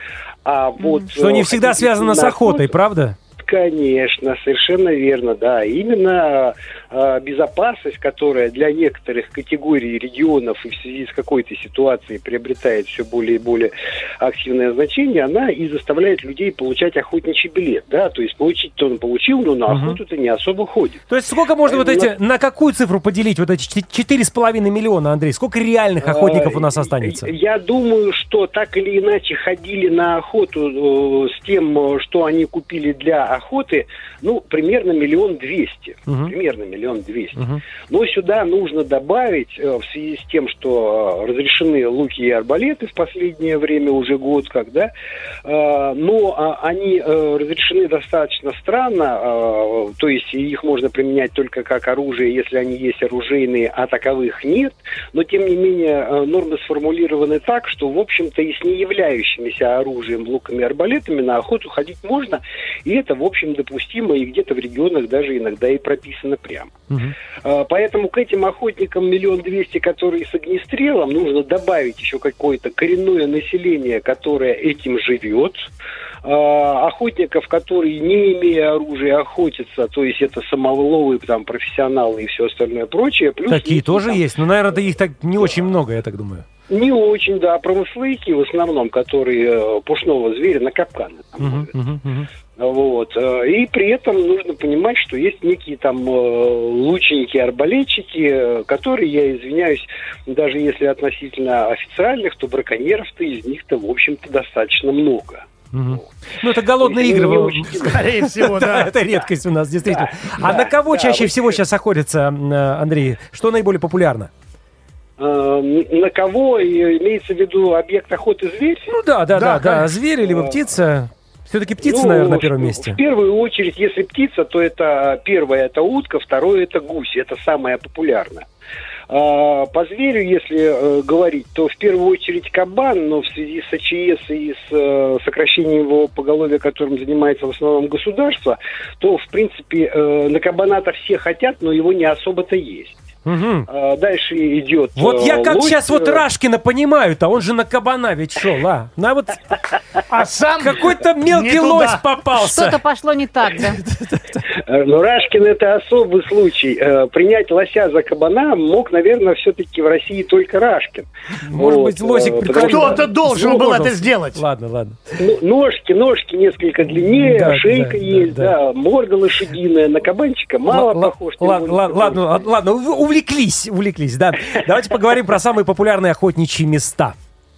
А вот, Что не э, всегда хотите связано с на охотой, охоту- правда? Конечно, совершенно верно, да. Именно э, безопасность, которая для некоторых категорий регионов и в связи с какой-то ситуацией приобретает все более и более активное значение, она и заставляет людей получать охотничий билет, да. То есть получить-то он получил, но на Мгм. охоту-то не особо ходит. То есть сколько можно вот Э, эти, на какую цифру поделить вот эти четыре с половиной миллиона, Андрей? Сколько реальных охотников у нас А, останется? Я думаю, что так или иначе ходили на охоту э, с тем, э, что они купили для охоты, ну, примерно миллион двести. Мгм. Примерно миллион двести. Мгм. Но сюда нужно добавить, э, в связи с тем, что э, разрешены луки и арбалеты в последнее время, уже год как, да, э, но а, они э, разрешены достаточно странно, э, то есть их можно применять только как оружие, если они есть оружейные, а таковых нет, но тем не менее э, нормы сформулированы так, что, в общем-то, и с не являющимися оружием, луками и арбалетами на охоту ходить можно, и это, в общем, допустимо, и где-то в регионах даже иногда и прописано прямо. Мгм. А, Поэтому к этим охотникам миллион двести, которые с огнестрелом, нужно добавить еще какое-то коренное население, которое этим живет. А, Охотников, которые, не имея оружия, охотятся, то есть это самоловы, там, профессионалы и все остальное прочее. Плюс Такие есть, тоже там, есть. Но, наверное, их так не очень много, я так думаю. Не очень, да, промысловики в основном, которые э, пушного зверя на капканы там Мгм, ловят. мгм, мгм. Вот. э, И при этом нужно понимать, что есть некие там э, лучники, арбалетчики, э, которые, я извиняюсь, даже если относительно официальных, то браконьеров-то из них-то, в общем-то, достаточно много. Мгм. Ну, это голодные То есть игры. они не вы- очень- Скорее всего, Да, да. это редкость у нас, действительно. А да, на кого да, чаще вот всего это- сейчас охотятся, э, Андрей? Что наиболее популярно? Э, На кого и имеется в виду объект охоты зверь? Ну да, да, да, Да, да. конечно. Звери либо Э, птица. Все-таки птица, Ну, наверное, на первом в- месте. В первую очередь, если птица, то это первое это утка, второе это гусь. Это самое популярное. А, по зверю, если э, говорить, то в первую очередь кабан, но в связи с АЧС и с э, сокращением его поголовья, которым занимается в основном государство, то, в принципе, э, на кабана-то все хотят, но его не особо-то есть. Мгм. А, дальше идет... Вот э, я как лось, сейчас вот э, Рашкина понимаю-то, он же на кабана ведь шел, а? На вот А сам какой-то мелкий не туда. лось попался. Что-то пошло не так, да? Э, Но Рашкин это особый случай. Э, Принять лося за кабана мог, наверное, все-таки в России только Рашкин. Может Вот, быть, лосик э, прикольный. потому что- Кто-то должен был Сложился. это сделать. Ладно, ладно. Ну, Ножки, ножки несколько длиннее, Да, шейка да, есть, да, да, морда лошадиная, на кабанчика мало Ла- ла- похож. тем Ладно, более, ладно, ладно, ладно, ув- увлеклись, увлеклись, да. Давайте поговорим про самые популярные охотничьи места.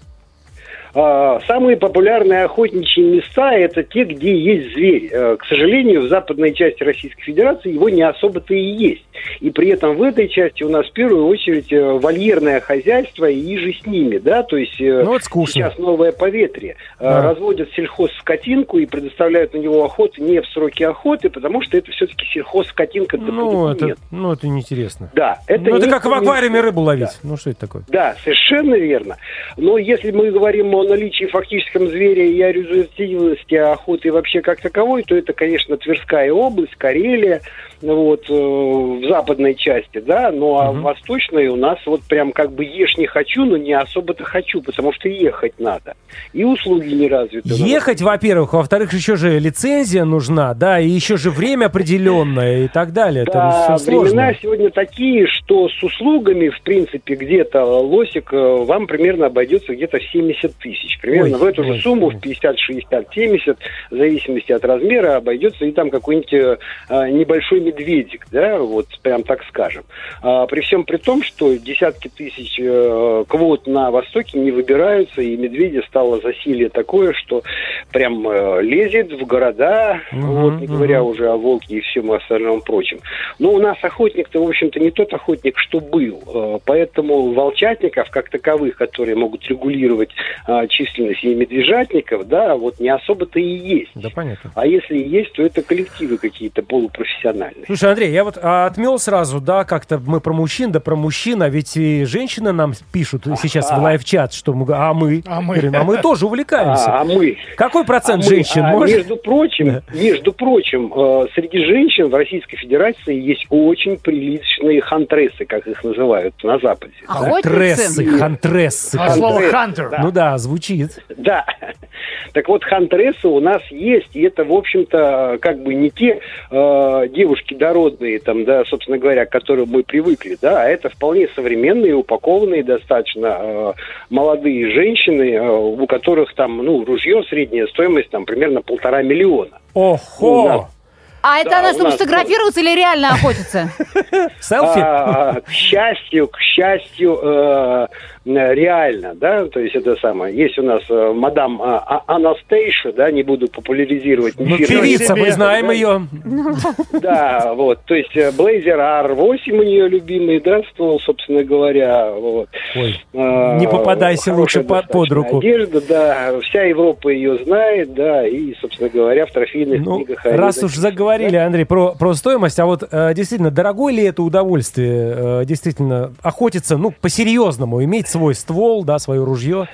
А, Самые популярные охотничьи места – это те, где есть зверь. Э, К сожалению, в западной части Российской Федерации его не особо-то и есть. И при этом в этой части у нас в первую очередь э, вольерное хозяйство и же с ними, да, то есть э, Ну, это скучно. сейчас новое поветрие. Э, Да. Разводят сельхозскотинку и предоставляют на него охоту не в сроки охоты, потому что это все-таки сельхозскотинка. да, Ну, по это, документам. ну, это неинтересно. Да, это Ну, это не- как в аквариуме рыбу ловить. Да. Ну, что это такое? Да, совершенно верно. Но если мы говорим о наличии фактическом зверя и о результативности охоты вообще как таковой, то это, конечно, Тверская область, Карелия, вот, э, в западной части, да, ну а Мгм. в восточной у нас вот прям как бы ешь не хочу, но не особо-то хочу, потому что ехать надо. И услуги не развиты. Ехать, во-первых, во-вторых, еще же лицензия нужна, да, и еще же время определенное и так далее. Да, Это все сложно. времена сегодня такие, что с услугами, в принципе, где-то лосик э, вам примерно обойдется где-то в семьдесят тысяч. Примерно Ой, в эту ой, же сумму, ой. в пятьдесят, шестьдесят, семьдесят, в зависимости от размера, обойдется и там какой-нибудь э, небольшой медведик, да, вот прям так скажем. А, при всем при том, что десятки тысяч э, квот на Востоке не выбираются, и медведя стало засилие такое, что прям э, лезет в города, Мгм, вот, не говоря мгм. уже о волке и всем остальном прочем. Но у нас охотник-то, в общем-то, не тот охотник, что был. Э, Поэтому волчатников, как таковых, которые могут регулировать э, численность и медвежатников, да, вот не особо-то и есть. Да, понятно. А если и есть, то это коллективы какие-то полупрофессиональные. Слушай, Андрей, я вот а, отмел сразу, да, как-то мы про мужчин, да про мужчин, а ведь и женщины нам пишут сейчас в лайв-чат, что мы, а мы, А мы. Говорим, а мы тоже увлекаемся. А, а мы... Какой процент А мы- женщин а может? Между прочим, между прочим, э, среди женщин в Российской Федерации есть очень приличные хантрессы, как их называют на Западе. Хантрессы, Охотницы? хантрессы. А слово Хантресс, «хантер». да. Ну да, звучит. Да. Так вот, хантрессы у нас есть, и это, в общем-то, как бы не те э, девушки дородные, там, да, собственно говоря, к которым мы привыкли, да, а это вполне современные, упакованные, достаточно э, молодые женщины, э, у которых там, ну, ружье, средняя стоимость, там, примерно полтора миллиона. Охо! Ну, А это Да, она, у чтобы нас- сфотографироваться или реально охотиться? Селфи? А, к счастью, к счастью, э, реально, да, то есть это самое. Есть у нас э, мадам э, А- Анастейша, да, не буду популяризировать. Ну, фирму. певица, мы себе. знаем Да. ее. Да, вот, то есть э, Blazer ар восемь у нее любимый, да, ствол, собственно говоря, вот. Ой, Э, не попадайся лучше хорошая под, под достаточно руку. одежда, да, вся Европа ее знает, да, и, собственно говоря, в трофейных Ну, книгах... они раз уж записаны. заговорили, Андрей, про, про стоимость, а вот э, действительно, дорогое ли это удовольствие, э, действительно, охотиться, ну, по-серьезному, иметь свой ствол, да, свое ружье?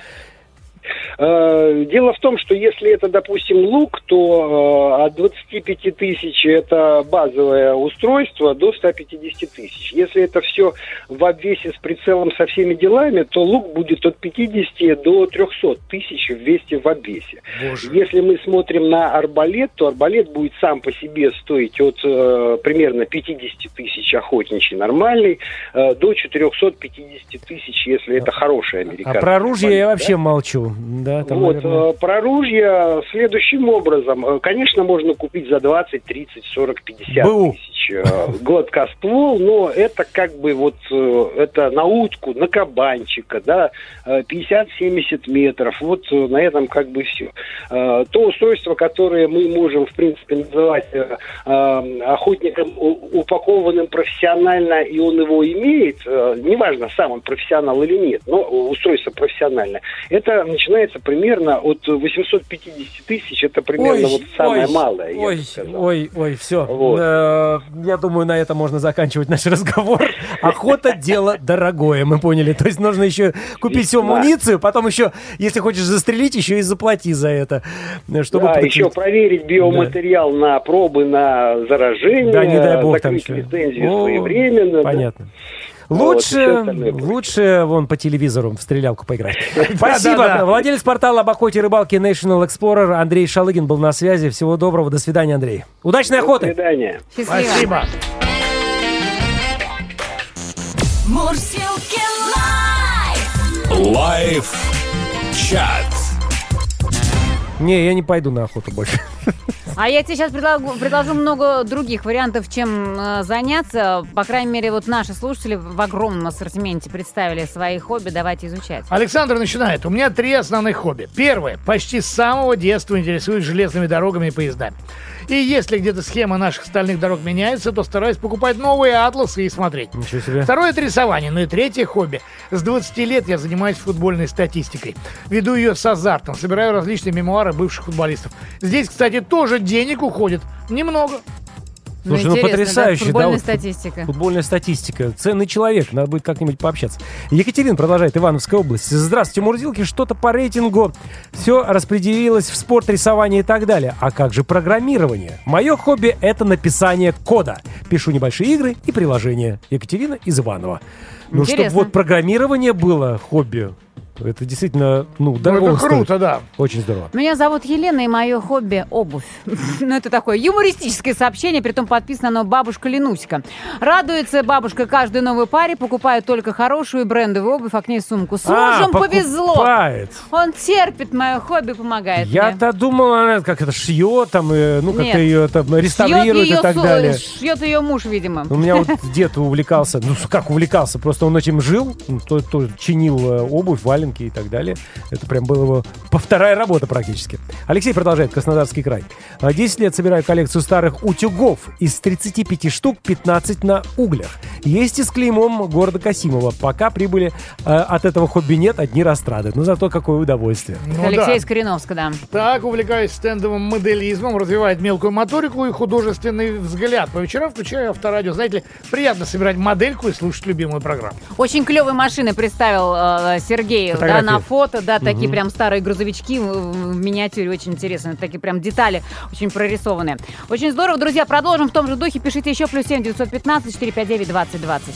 Э, Дело в том, что если это, допустим, лук, то э, от двадцати пяти тысяч это базовое устройство до ста пятидесяти тысяч. Если это все в обвесе с прицелом со всеми делами, то лук будет от пятидесяти до трехсот тысяч вместе в обвесе. Если мы смотрим на арбалет, то арбалет будет сам по себе стоить от э, примерно пятидесяти тысяч охотничий нормальный э, до четырехсот пятидесяти тысяч, если это хороший А американский. про оружие я арбалет, вообще да? молчу. Да, там, Вот, наверное. э, про ружье следующим образом. Э, Конечно, можно купить за двадцать, тридцать, сорок, пятьдесят Бу. тысяч э, гладкоствол, но это как бы вот, э, это на утку, на кабанчика, да, э, пятьдесят-семьдесят метров, вот э, на этом как бы все. Э, То устройство, которое мы можем, в принципе, называть э, э, охотником у- упакованным профессионально, и он его имеет, э, неважно, сам он профессионал или нет, но устройство профессиональное, это начинается примерно от восьмисот пятидесяти тысяч, это примерно вот самое ой, малое, я бы ой, сказал. ой, ой, все. Вот. Я думаю, на этом можно заканчивать наш разговор. Охота – дело дорогое, мы поняли. То есть нужно еще купить всю Весьма. амуницию, потом еще, если хочешь застрелить, еще и заплати за это. Чтобы Да, получить. еще проверить биоматериал на пробы на заражение, Да, не дай бог там закрыть еще. лицензию О, своевременно. да. Понятно. Вот, и всё Лучше, остальное будет. лучше вон по телевизору в стрелялку поиграть. Спасибо. Да-да-да. Владелец портала об охоте и рыбалке National Explorer Андрей Шалыгин был на связи. Всего доброго. До свидания, Андрей. Удачной До охоты. свидания. Счастливо. Спасибо. Мурсилки лайф. Лайв чат. Не, я не пойду на охоту больше. А я тебе сейчас предложу, предложу много других вариантов, чем э, заняться. По крайней мере, вот наши слушатели в огромном ассортименте представили свои хобби. Давайте изучать. Александр начинает. У меня три основных хобби. Первое. Почти с самого детства интересуюсь железными дорогами и поездами. И если где-то схема наших стальных дорог меняется, то стараюсь покупать новые атласы и смотреть. Ничего себе. Второе – это рисование. Ну и третье хобби. С двадцати лет я занимаюсь футбольной статистикой. Веду ее с азартом. Собираю различные мемуары бывших футболистов. Здесь, кстати, тоже денег уходит немного. Слушай, ну, ну интересно, потрясающе, да? Футбольная да, вот статистика. Футбольная статистика. Ценный человек, надо будет как-нибудь пообщаться. Екатерина продолжает, Ивановская область. Здравствуйте, Мурзилки, что-то по рейтингу. Все распределилось в спорт, рисование и так далее. А как же программирование? Мое хобби — это написание кода. Пишу небольшие игры и приложения. Екатерина из Иванова. Ну, чтобы вот программирование было хобби, это действительно, ну, дорого. Ну, это круто, да. Очень здорово. Меня зовут Елена, и мое хобби — обувь. Ну, это такое юмористическое сообщение, притом подписано оно «Бабушка Ленуська». Радуется бабушка каждой новой паре, покупает только хорошую брендовую обувь, а к ней сумку. С мужем а, повезло. Покупает. Он терпит мое хобби, помогает мне. Я-то думала, она как это шьет, там, и, ну, как-то ее там реставрирует и так су- далее. Шьет ее муж, видимо. У меня вот дед увлекался, ну, как увлекался, просто он этим жил, ну, то, то чинил э, обувь, валенки и так далее. Это прям была его вторая работа практически. Алексей продолжает, Краснодарский край. десять лет собираю коллекцию старых утюгов. Из тридцати пяти штук пятнадцать на углях. Есть и с клеймом города Касимова. Пока прибыли э, от этого хобби нет, одни растраты. Но зато какое удовольствие. Ну, Алексей да. из Кореновска, да. Так, увлекаюсь стендовым моделизмом, развивает мелкую моторику и художественный взгляд. По вечерам включаю авторадио. Знаете ли, приятно собирать модельку и слушать любимую программу. Очень клевые машины представил э, Сергей, да, на фото, да, такие Угу. прям старые грузовички в, в миниатюре, очень интересно, такие прям детали очень прорисованные. Очень здорово, друзья, продолжим в том же духе, пишите еще, плюс семь девятьсот пятнадцать четыреста пятьдесят девять двадцать двадцать.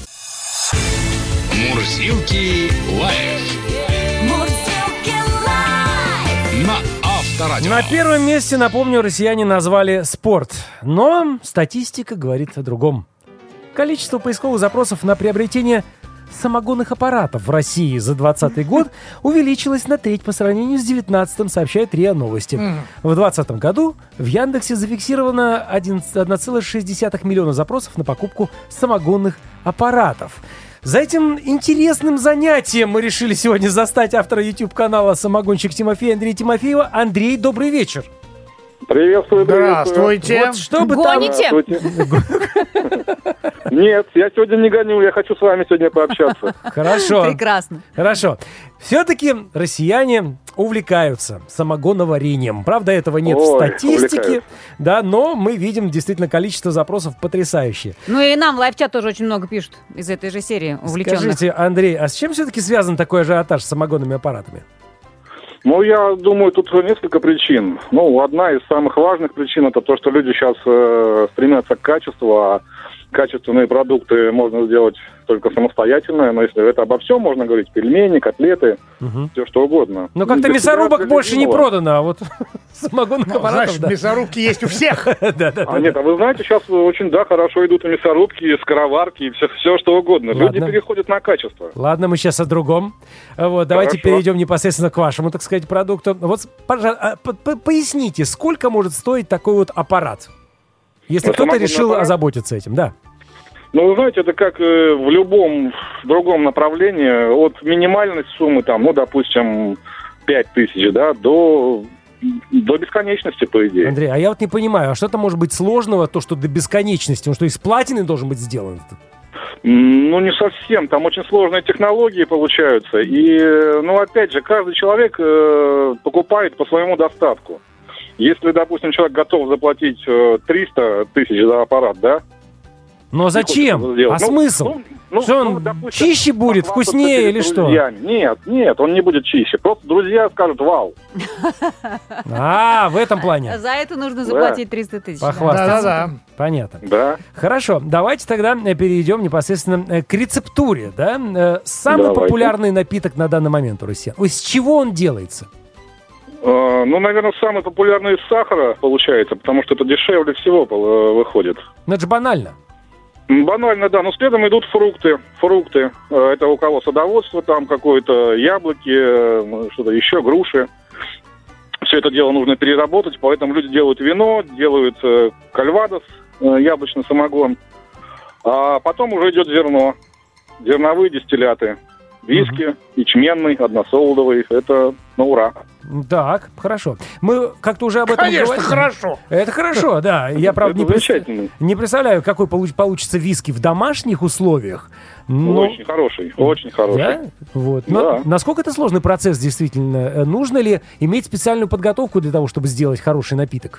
Мурзилки лайф Мурзилки лайф. на Авторадио. На первом месте, напомню, россияне назвали спорт. Но статистика говорит о другом. Количество поисковых запросов на приобретение самогонных аппаратов в России за двадцатый год увеличилось на треть по сравнению с девятнадцатым, сообщает РИА Новости. Mm. В двадцатом году в Яндексе зафиксировано один целых шесть десятых миллиона запросов на покупку самогонных аппаратов. За этим интересным занятием мы решили сегодня застать автора YouTube-канала «Самогонщик Тимофей» Андрея Тимофеева. Андрей, добрый вечер. Приветствую, приветствую. Здравствуйте. Вот что бы Гоните? Нет, я сегодня не гоню, я хочу с вами сегодня пообщаться. там... Хорошо. Прекрасно. Хорошо. Все-таки россияне увлекаются самогоноварением. Правда, этого нет Ой, в статистике, увлекаются. да, но мы видим действительно количество запросов потрясающее. Ну и нам в лайв-чат тоже очень много пишут из этой же серии увлеченных. Скажите, Андрей, а с чем все-таки связан такой ажиотаж с самогонными аппаратами? Ну, я думаю, тут несколько причин. Ну, одна из самых важных причин — это то, что люди сейчас э, стремятся к качеству, а качественные продукты можно сделать только самостоятельно. Но если это обо всем можно говорить, пельмени, котлеты, Угу. все что угодно. Но как-то Для себя, мясорубок для больше не любимого. продано, а вот самогонных Ну, аппаратов, знаешь, да. мясорубки есть у всех. Да-да-да. А нет, а вы знаете, сейчас очень, да, хорошо идут и мясорубки, и скороварки, и все, все что угодно. Люди Ладно. переходят на качество. Ладно, мы сейчас о другом. Вот, давайте Хорошо. перейдем непосредственно к вашему, так сказать, продукту. Вот, пожа- а, по- по- поясните, сколько может стоить такой вот аппарат? Если Ну, кто-то самогонный решил аппарат? озаботиться этим, да. Ну, вы знаете, это как э, в любом другом направлении, от минимальной суммы, там, ну, допустим, пять тысяч, да, до, до бесконечности, по идее. Андрей, а я вот не понимаю, а что-то может быть сложного, то, что до бесконечности? Он что, из платины должен быть сделан? М, Ну, не совсем, там очень сложные технологии получаются, и, э, ну, опять же, каждый человек э, покупает по своему достатку. Если, допустим, человек готов заплатить э, триста тысяч за аппарат, да, Но зачем? хочет это сделать. А Ну, смысл? ну, ну, Что он ну, допустим, чище будет, похвастаться вкуснее перед или что? друзьями. Нет, нет, он не будет чище. Просто друзья скажут: вау. А, в этом плане. За это нужно заплатить триста тысяч. да. Похвастаться. Да-да-да. Понятно. Да. Хорошо, давайте тогда э, перейдем непосредственно э, к рецептуре, да? Э, Самый Давайте. популярный напиток на данный момент у россиян. Из чего он делается? Э, Ну, наверное, самый популярный из сахара получается, потому что это дешевле всего э, выходит. Ну, это же банально. М, Банально, да. Но следом идут фрукты. Фрукты. Э, Это у кого садоводство, там какое-то яблоки, э, что-то еще, груши. Все все это дело нужно переработать, поэтому люди делают вино, делают э, кальвадос, э, яблочный самогон, а потом уже идет зерно, зерновые дистилляты, виски, угу. ячменный, односолодовый, это на ура. Так, хорошо. Мы как-то уже об этом Конечно, говорили. хорошо. Это хорошо, да. Я, правда, не, пред- не представляю, какой получ- получится виски в домашних условиях. Но... Очень хороший, очень хороший. Да? Вот. Но Да. насколько это сложный процесс, действительно? Нужно ли иметь специальную подготовку для того, чтобы сделать хороший напиток?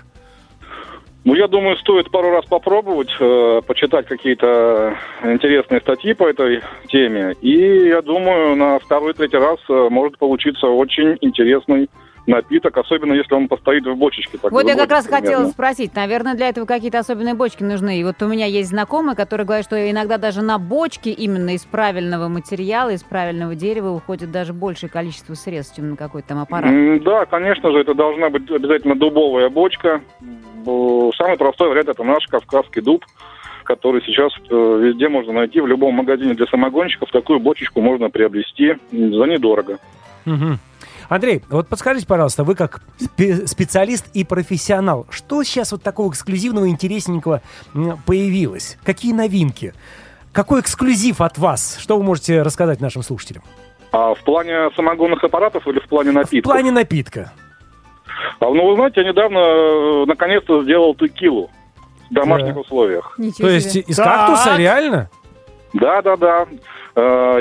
Ну, я думаю, стоит пару раз попробовать, э, почитать какие-то интересные статьи по этой теме. И я думаю, на второй-третий раз э, может получиться очень интересный напиток, особенно если он постоит в бочечке. Вот я как раз примерно. хотела спросить. Наверное, для этого какие-то особенные бочки нужны. И вот у меня есть знакомые, которые говорят, что иногда даже на бочке именно из правильного материала, из правильного дерева уходит даже большее количество средств, чем на какой-то там аппарат. М, Да, конечно же, это должна быть обязательно дубовая бочка. Б- Самый простой вариант — это наш кавказский дуб, который сейчас э, везде можно найти. В любом магазине для самогонщиков такую бочечку можно приобрести за недорого. Угу. Андрей, вот подскажите, пожалуйста, вы как спе- специалист и профессионал, что сейчас вот такого эксклюзивного, интересненького м, появилось? Какие новинки? Какой эксклюзив от вас? Что вы можете рассказать нашим слушателям? А в плане самогонных аппаратов или в плане В напитков? плане напитка. А, ну, вы знаете, я недавно э, наконец-то сделал текилу в домашних Да. условиях. Ничего То есть себе. из Так. кактуса, реально? Да-да-да. Э,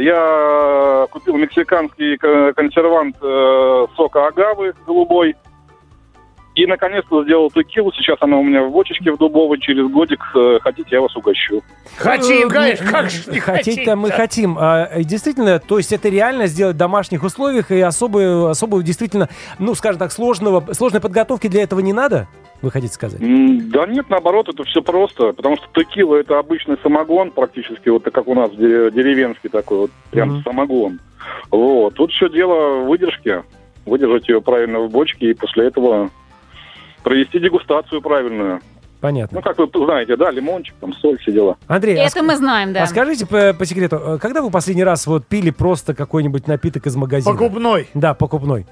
Я купил мексиканский к- консервант э, сока агавы голубой. И, наконец-то, сделал текилу. Сейчас она у меня в бочечке в дубовой. Через годик, э, хотите, я вас угощу. Хотим, Э, конечно, ну, как же не Хотеть-то мы хотеть-то? хотим. А, э, действительно, то есть это реально сделать в домашних условиях, и особую, особую действительно, ну, скажем так, сложного, сложной подготовки для этого не надо? Вы хотите сказать? М, Да нет, наоборот, это все просто. Потому что текила — это обычный самогон, практически вот как у нас де- деревенский такой, вот прям Мгм. самогон. Вот. Тут все дело в выдержке. Выдержать ее правильно в бочке и после этого провести дегустацию правильную. Понятно. Ну, как вы знаете, да, лимончик, там, соль, все дела. Андрей, а Это мы знаем, да. А скажите по, по секрету, э, когда вы последний раз вот пили просто какой-нибудь напиток из магазина? Покупной. Да, покупной.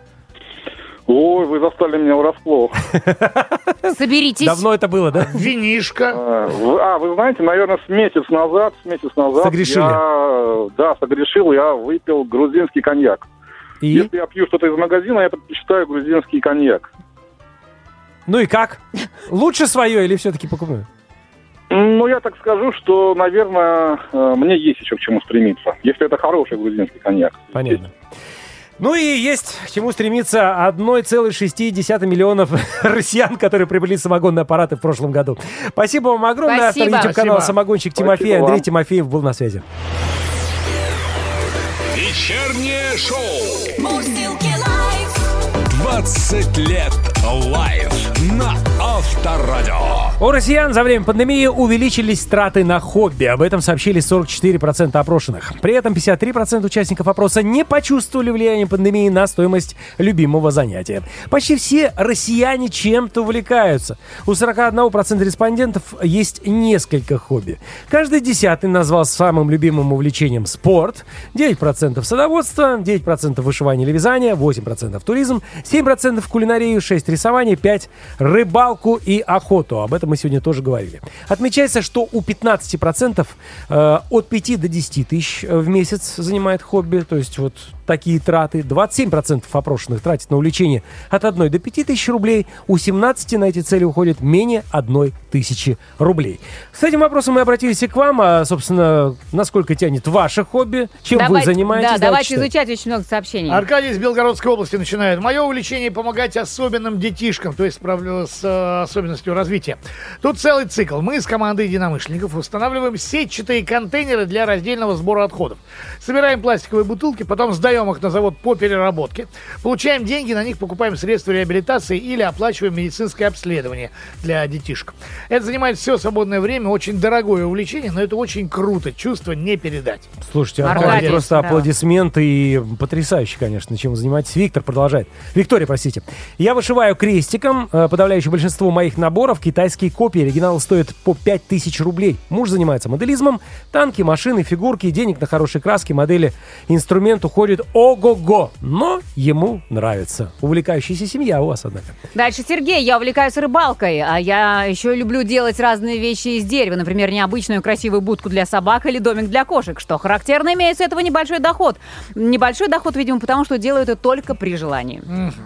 Ой, вы застали меня врасплох. Соберитесь. Давно это было, да? Винишко. А, вы- А, вы знаете, наверное, с месяц назад, с месяц назад Согрешили. я, да, согрешил, я выпил грузинский коньяк. И? Если я пью что-то из магазина, я предпочитаю грузинский коньяк. Ну и как? Лучше свое или все-таки покупное? Ну, я так скажу, что, наверное, э, мне есть еще к чему стремиться, если это хороший грузинский коньяк. Понятно. Ну и есть к чему стремиться одна целая шесть десятых миллионов россиян, которые приобрели самогонные аппараты в прошлом году. Спасибо вам огромное. Спасибо. Автор YouTube-канала Спасибо. «Самогонщик» Спасибо Тимофей. Андрей вам. Тимофеев был на связи. Вечернее шоу. Мурзилки лайф. двадцать лет лайв на Авторадио. У россиян за время пандемии увеличились траты на хобби. Об этом сообщили сорок четыре процента опрошенных. При этом пятьдесят три процента участников опроса не почувствовали влияние пандемии на стоимость любимого занятия. Почти все россияне чем-то увлекаются. У сорок один процент респондентов есть несколько хобби. Каждый десятый назвал самым любимым увлечением спорт, девять процентов садоводство, девять процентов вышивание или вязание, восемь процентов туризм, семь процентов кулинарию, шесть процентов рисование, пять процентов рыбалку и охоту. Об этом мы сегодня тоже говорили. Отмечается, что у пятнадцать процентов э, от пяти до десяти тысяч в месяц занимает хобби, то есть вот такие траты. двадцать семь процентов опрошенных тратят на увлечение от одной до пяти тысяч рублей. У семнадцати на эти цели уходит менее одной тысячи рублей. С этим вопросом мы обратились и к вам. А, собственно, насколько тянет ваше хобби? Чем Давай- вы занимаетесь? Да, давайте читать. изучать очень много сообщений. Аркадий из Белгородской области начинает. Мое увлечение — помогать особенным детишкам, то есть справляю с э, особенностью развития. Тут целый цикл. Мы с командой единомышленников устанавливаем сетчатые контейнеры для раздельного сбора отходов. Собираем пластиковые бутылки, потом сдаем их на завод по переработке. Получаем деньги, на них покупаем средства реабилитации или оплачиваем медицинское обследование для детишек. Это занимает все свободное время, очень дорогое увлечение, но это очень круто. Чувство не передать. Слушайте, Аркадий, Аркадий, просто браво. аплодисменты и потрясающе, конечно, чем вы занимаетесь. Виктор продолжает. Виктория, простите. Я вышиваю крестиком. Э, Подавляющее большинство моих наборов китайские копии. Оригинал стоит по пять тысяч рублей. Муж занимается моделизмом. Танки, машины, фигурки. Денег на хорошие краски, модели, инструмент уходит ого-го, но ему нравится. Увлекающаяся семья у вас, однако. Дальше Сергей. Я увлекаюсь рыбалкой, а я еще люблю делать разные вещи из дерева. Например, необычную красивую будку для собак или домик для кошек. Что характерно, имеет с этого небольшой доход. Небольшой доход, видимо, потому что делаю это только при желании.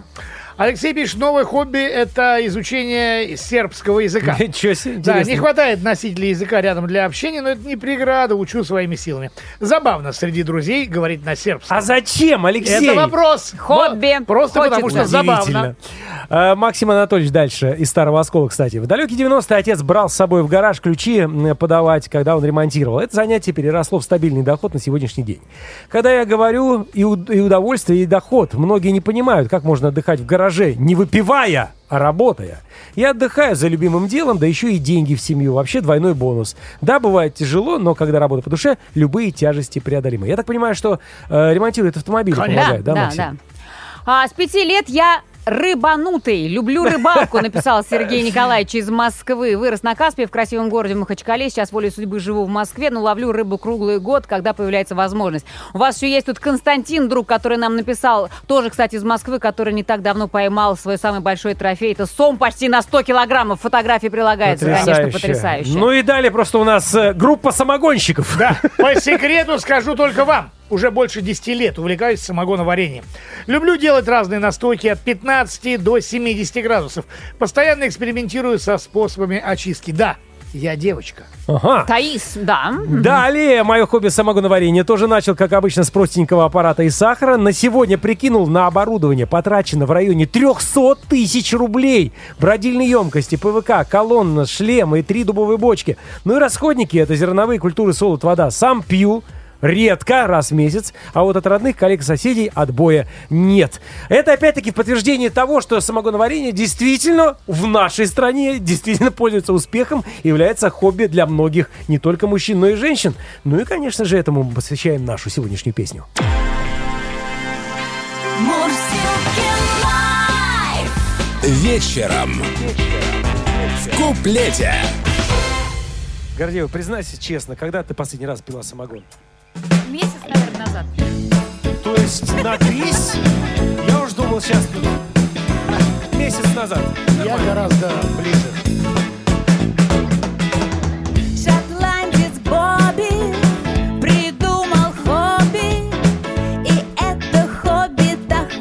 Алексей пишет, новое хобби – это изучение сербского языка. Ничего себе, Да, интересно. не хватает носителей языка рядом для общения, но это не преграда, учу своими силами. Забавно среди друзей говорить на сербском. А зачем, Алексей? Это вопрос. Хобби. Вот, просто Хочется. потому что забавно. Удивительно. А, Максим Анатольевич дальше из Старого Оскола, кстати. В далекие девяностые отец брал с собой в гараж ключи м, подавать, когда он ремонтировал. Это занятие переросло в стабильный доход на сегодняшний день. Когда я говорю и, у- и удовольствие, и доход, многие не понимают, как можно отдыхать в гараже, не выпивая, а работая. Я отдыхаю за любимым делом, да еще и деньги в семью. Вообще двойной бонус. Да, бывает тяжело, но когда работа по душе, любые тяжести преодолимы. Я так понимаю, что э, ремонтирует автомобили, помогает, да, да, Максим? да. А, с пяти лет я рыбанутый. Люблю рыбалку, написал Сергей Николаевич из Москвы. Вырос на Каспии, в красивом городе Махачкале. Сейчас волей судьбы живу в Москве, но ловлю рыбу круглый год, когда появляется возможность. У вас еще есть тут Константин, друг, который нам написал, тоже, кстати, из Москвы, который не так давно поймал свой самый большой трофей. Это сом почти на сто килограммов. Фотографии прилагаются, конечно, потрясающе. Ну и далее просто у нас э, группа самогонщиков. Да, по секрету скажу только вам. Уже больше десяти лет увлекаюсь самогоноварением. Люблю делать разные настойки от пятнадцати до семидесяти градусов. Постоянно экспериментирую со способами очистки. Да, я девочка. Ага. Таис, да. Далее мое хобби самогоноварение тоже начал, как обычно, с простенького аппарата и сахара. На сегодня прикинул, на оборудование потрачено в районе триста тысяч рублей. Бродильные емкости, ПВК, колонна, шлемы и три дубовые бочки. Ну и расходники — это зерновые культуры, солод, вода. Сам пью. Редко, раз в месяц, а вот от родных, коллег, соседей отбоя нет. Это опять-таки в подтверждение того, что самогоноварение действительно в нашей стране действительно пользуется успехом и является хобби для многих не только мужчин, но и женщин. Ну и, конечно же, этому мы посвящаем нашу сегодняшнюю песню. Мурзилки лайф. Вечером. В куплете. Гордеева, признайся честно, когда ты последний раз пила самогон? Месяц, наверное, назад. То есть надрись? Я уж думал, сейчас месяц назад. Я гораздо ближе. Шотландец Бобби придумал хобби, и это хобби так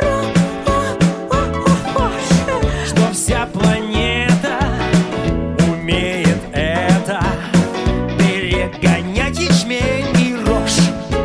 хорошее, Что вся планета умеет это перегонять ячмень и рожь.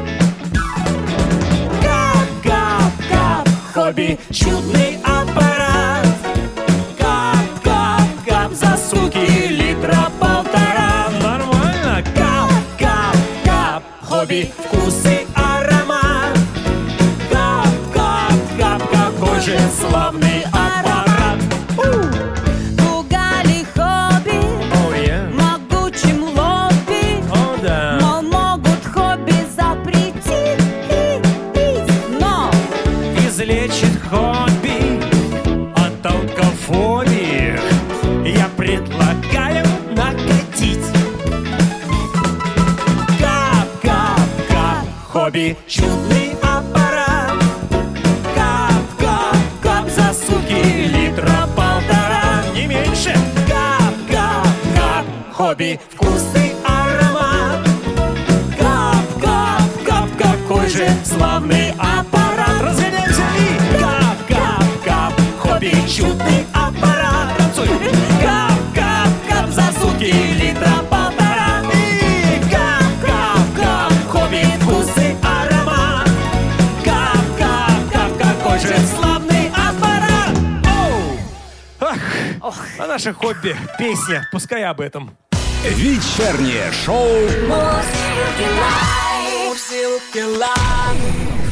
Кап-кап-кап, хобби, чудный аппарат. Кап-кап-кап, за сутки литра полтора. Нормально? Кап-кап-кап, хобби, вкус и аромат. Кап-кап-кап, какой же славный аппарат. пугали хобби Oh, yeah. могучим лобби, О, да. мол, могут хобби запретить, но Излечит хобби от алкофобии. Я предлагаю накатить. Кап-кап-кап, хобби, чудный аппарат. Кап-кап-кап, за сутки литра полтора, не меньше. Кап-кап-кап, хобби, вкусный аромат. Кап-кап-кап, какой же славный аппарат. Разгоняемся и кап-кап-кап, хобби, чудный аппарат. Танцуй. Кап-кап-кап, за сутки литра полтора. И кап-кап-кап, хобби, вкус и аромат. Кап-кап-кап, какой же славный аппарат. Оу! Ах, а наше хобби — песня, пускай об этом. Вечернее шоу Мурзилки лайф.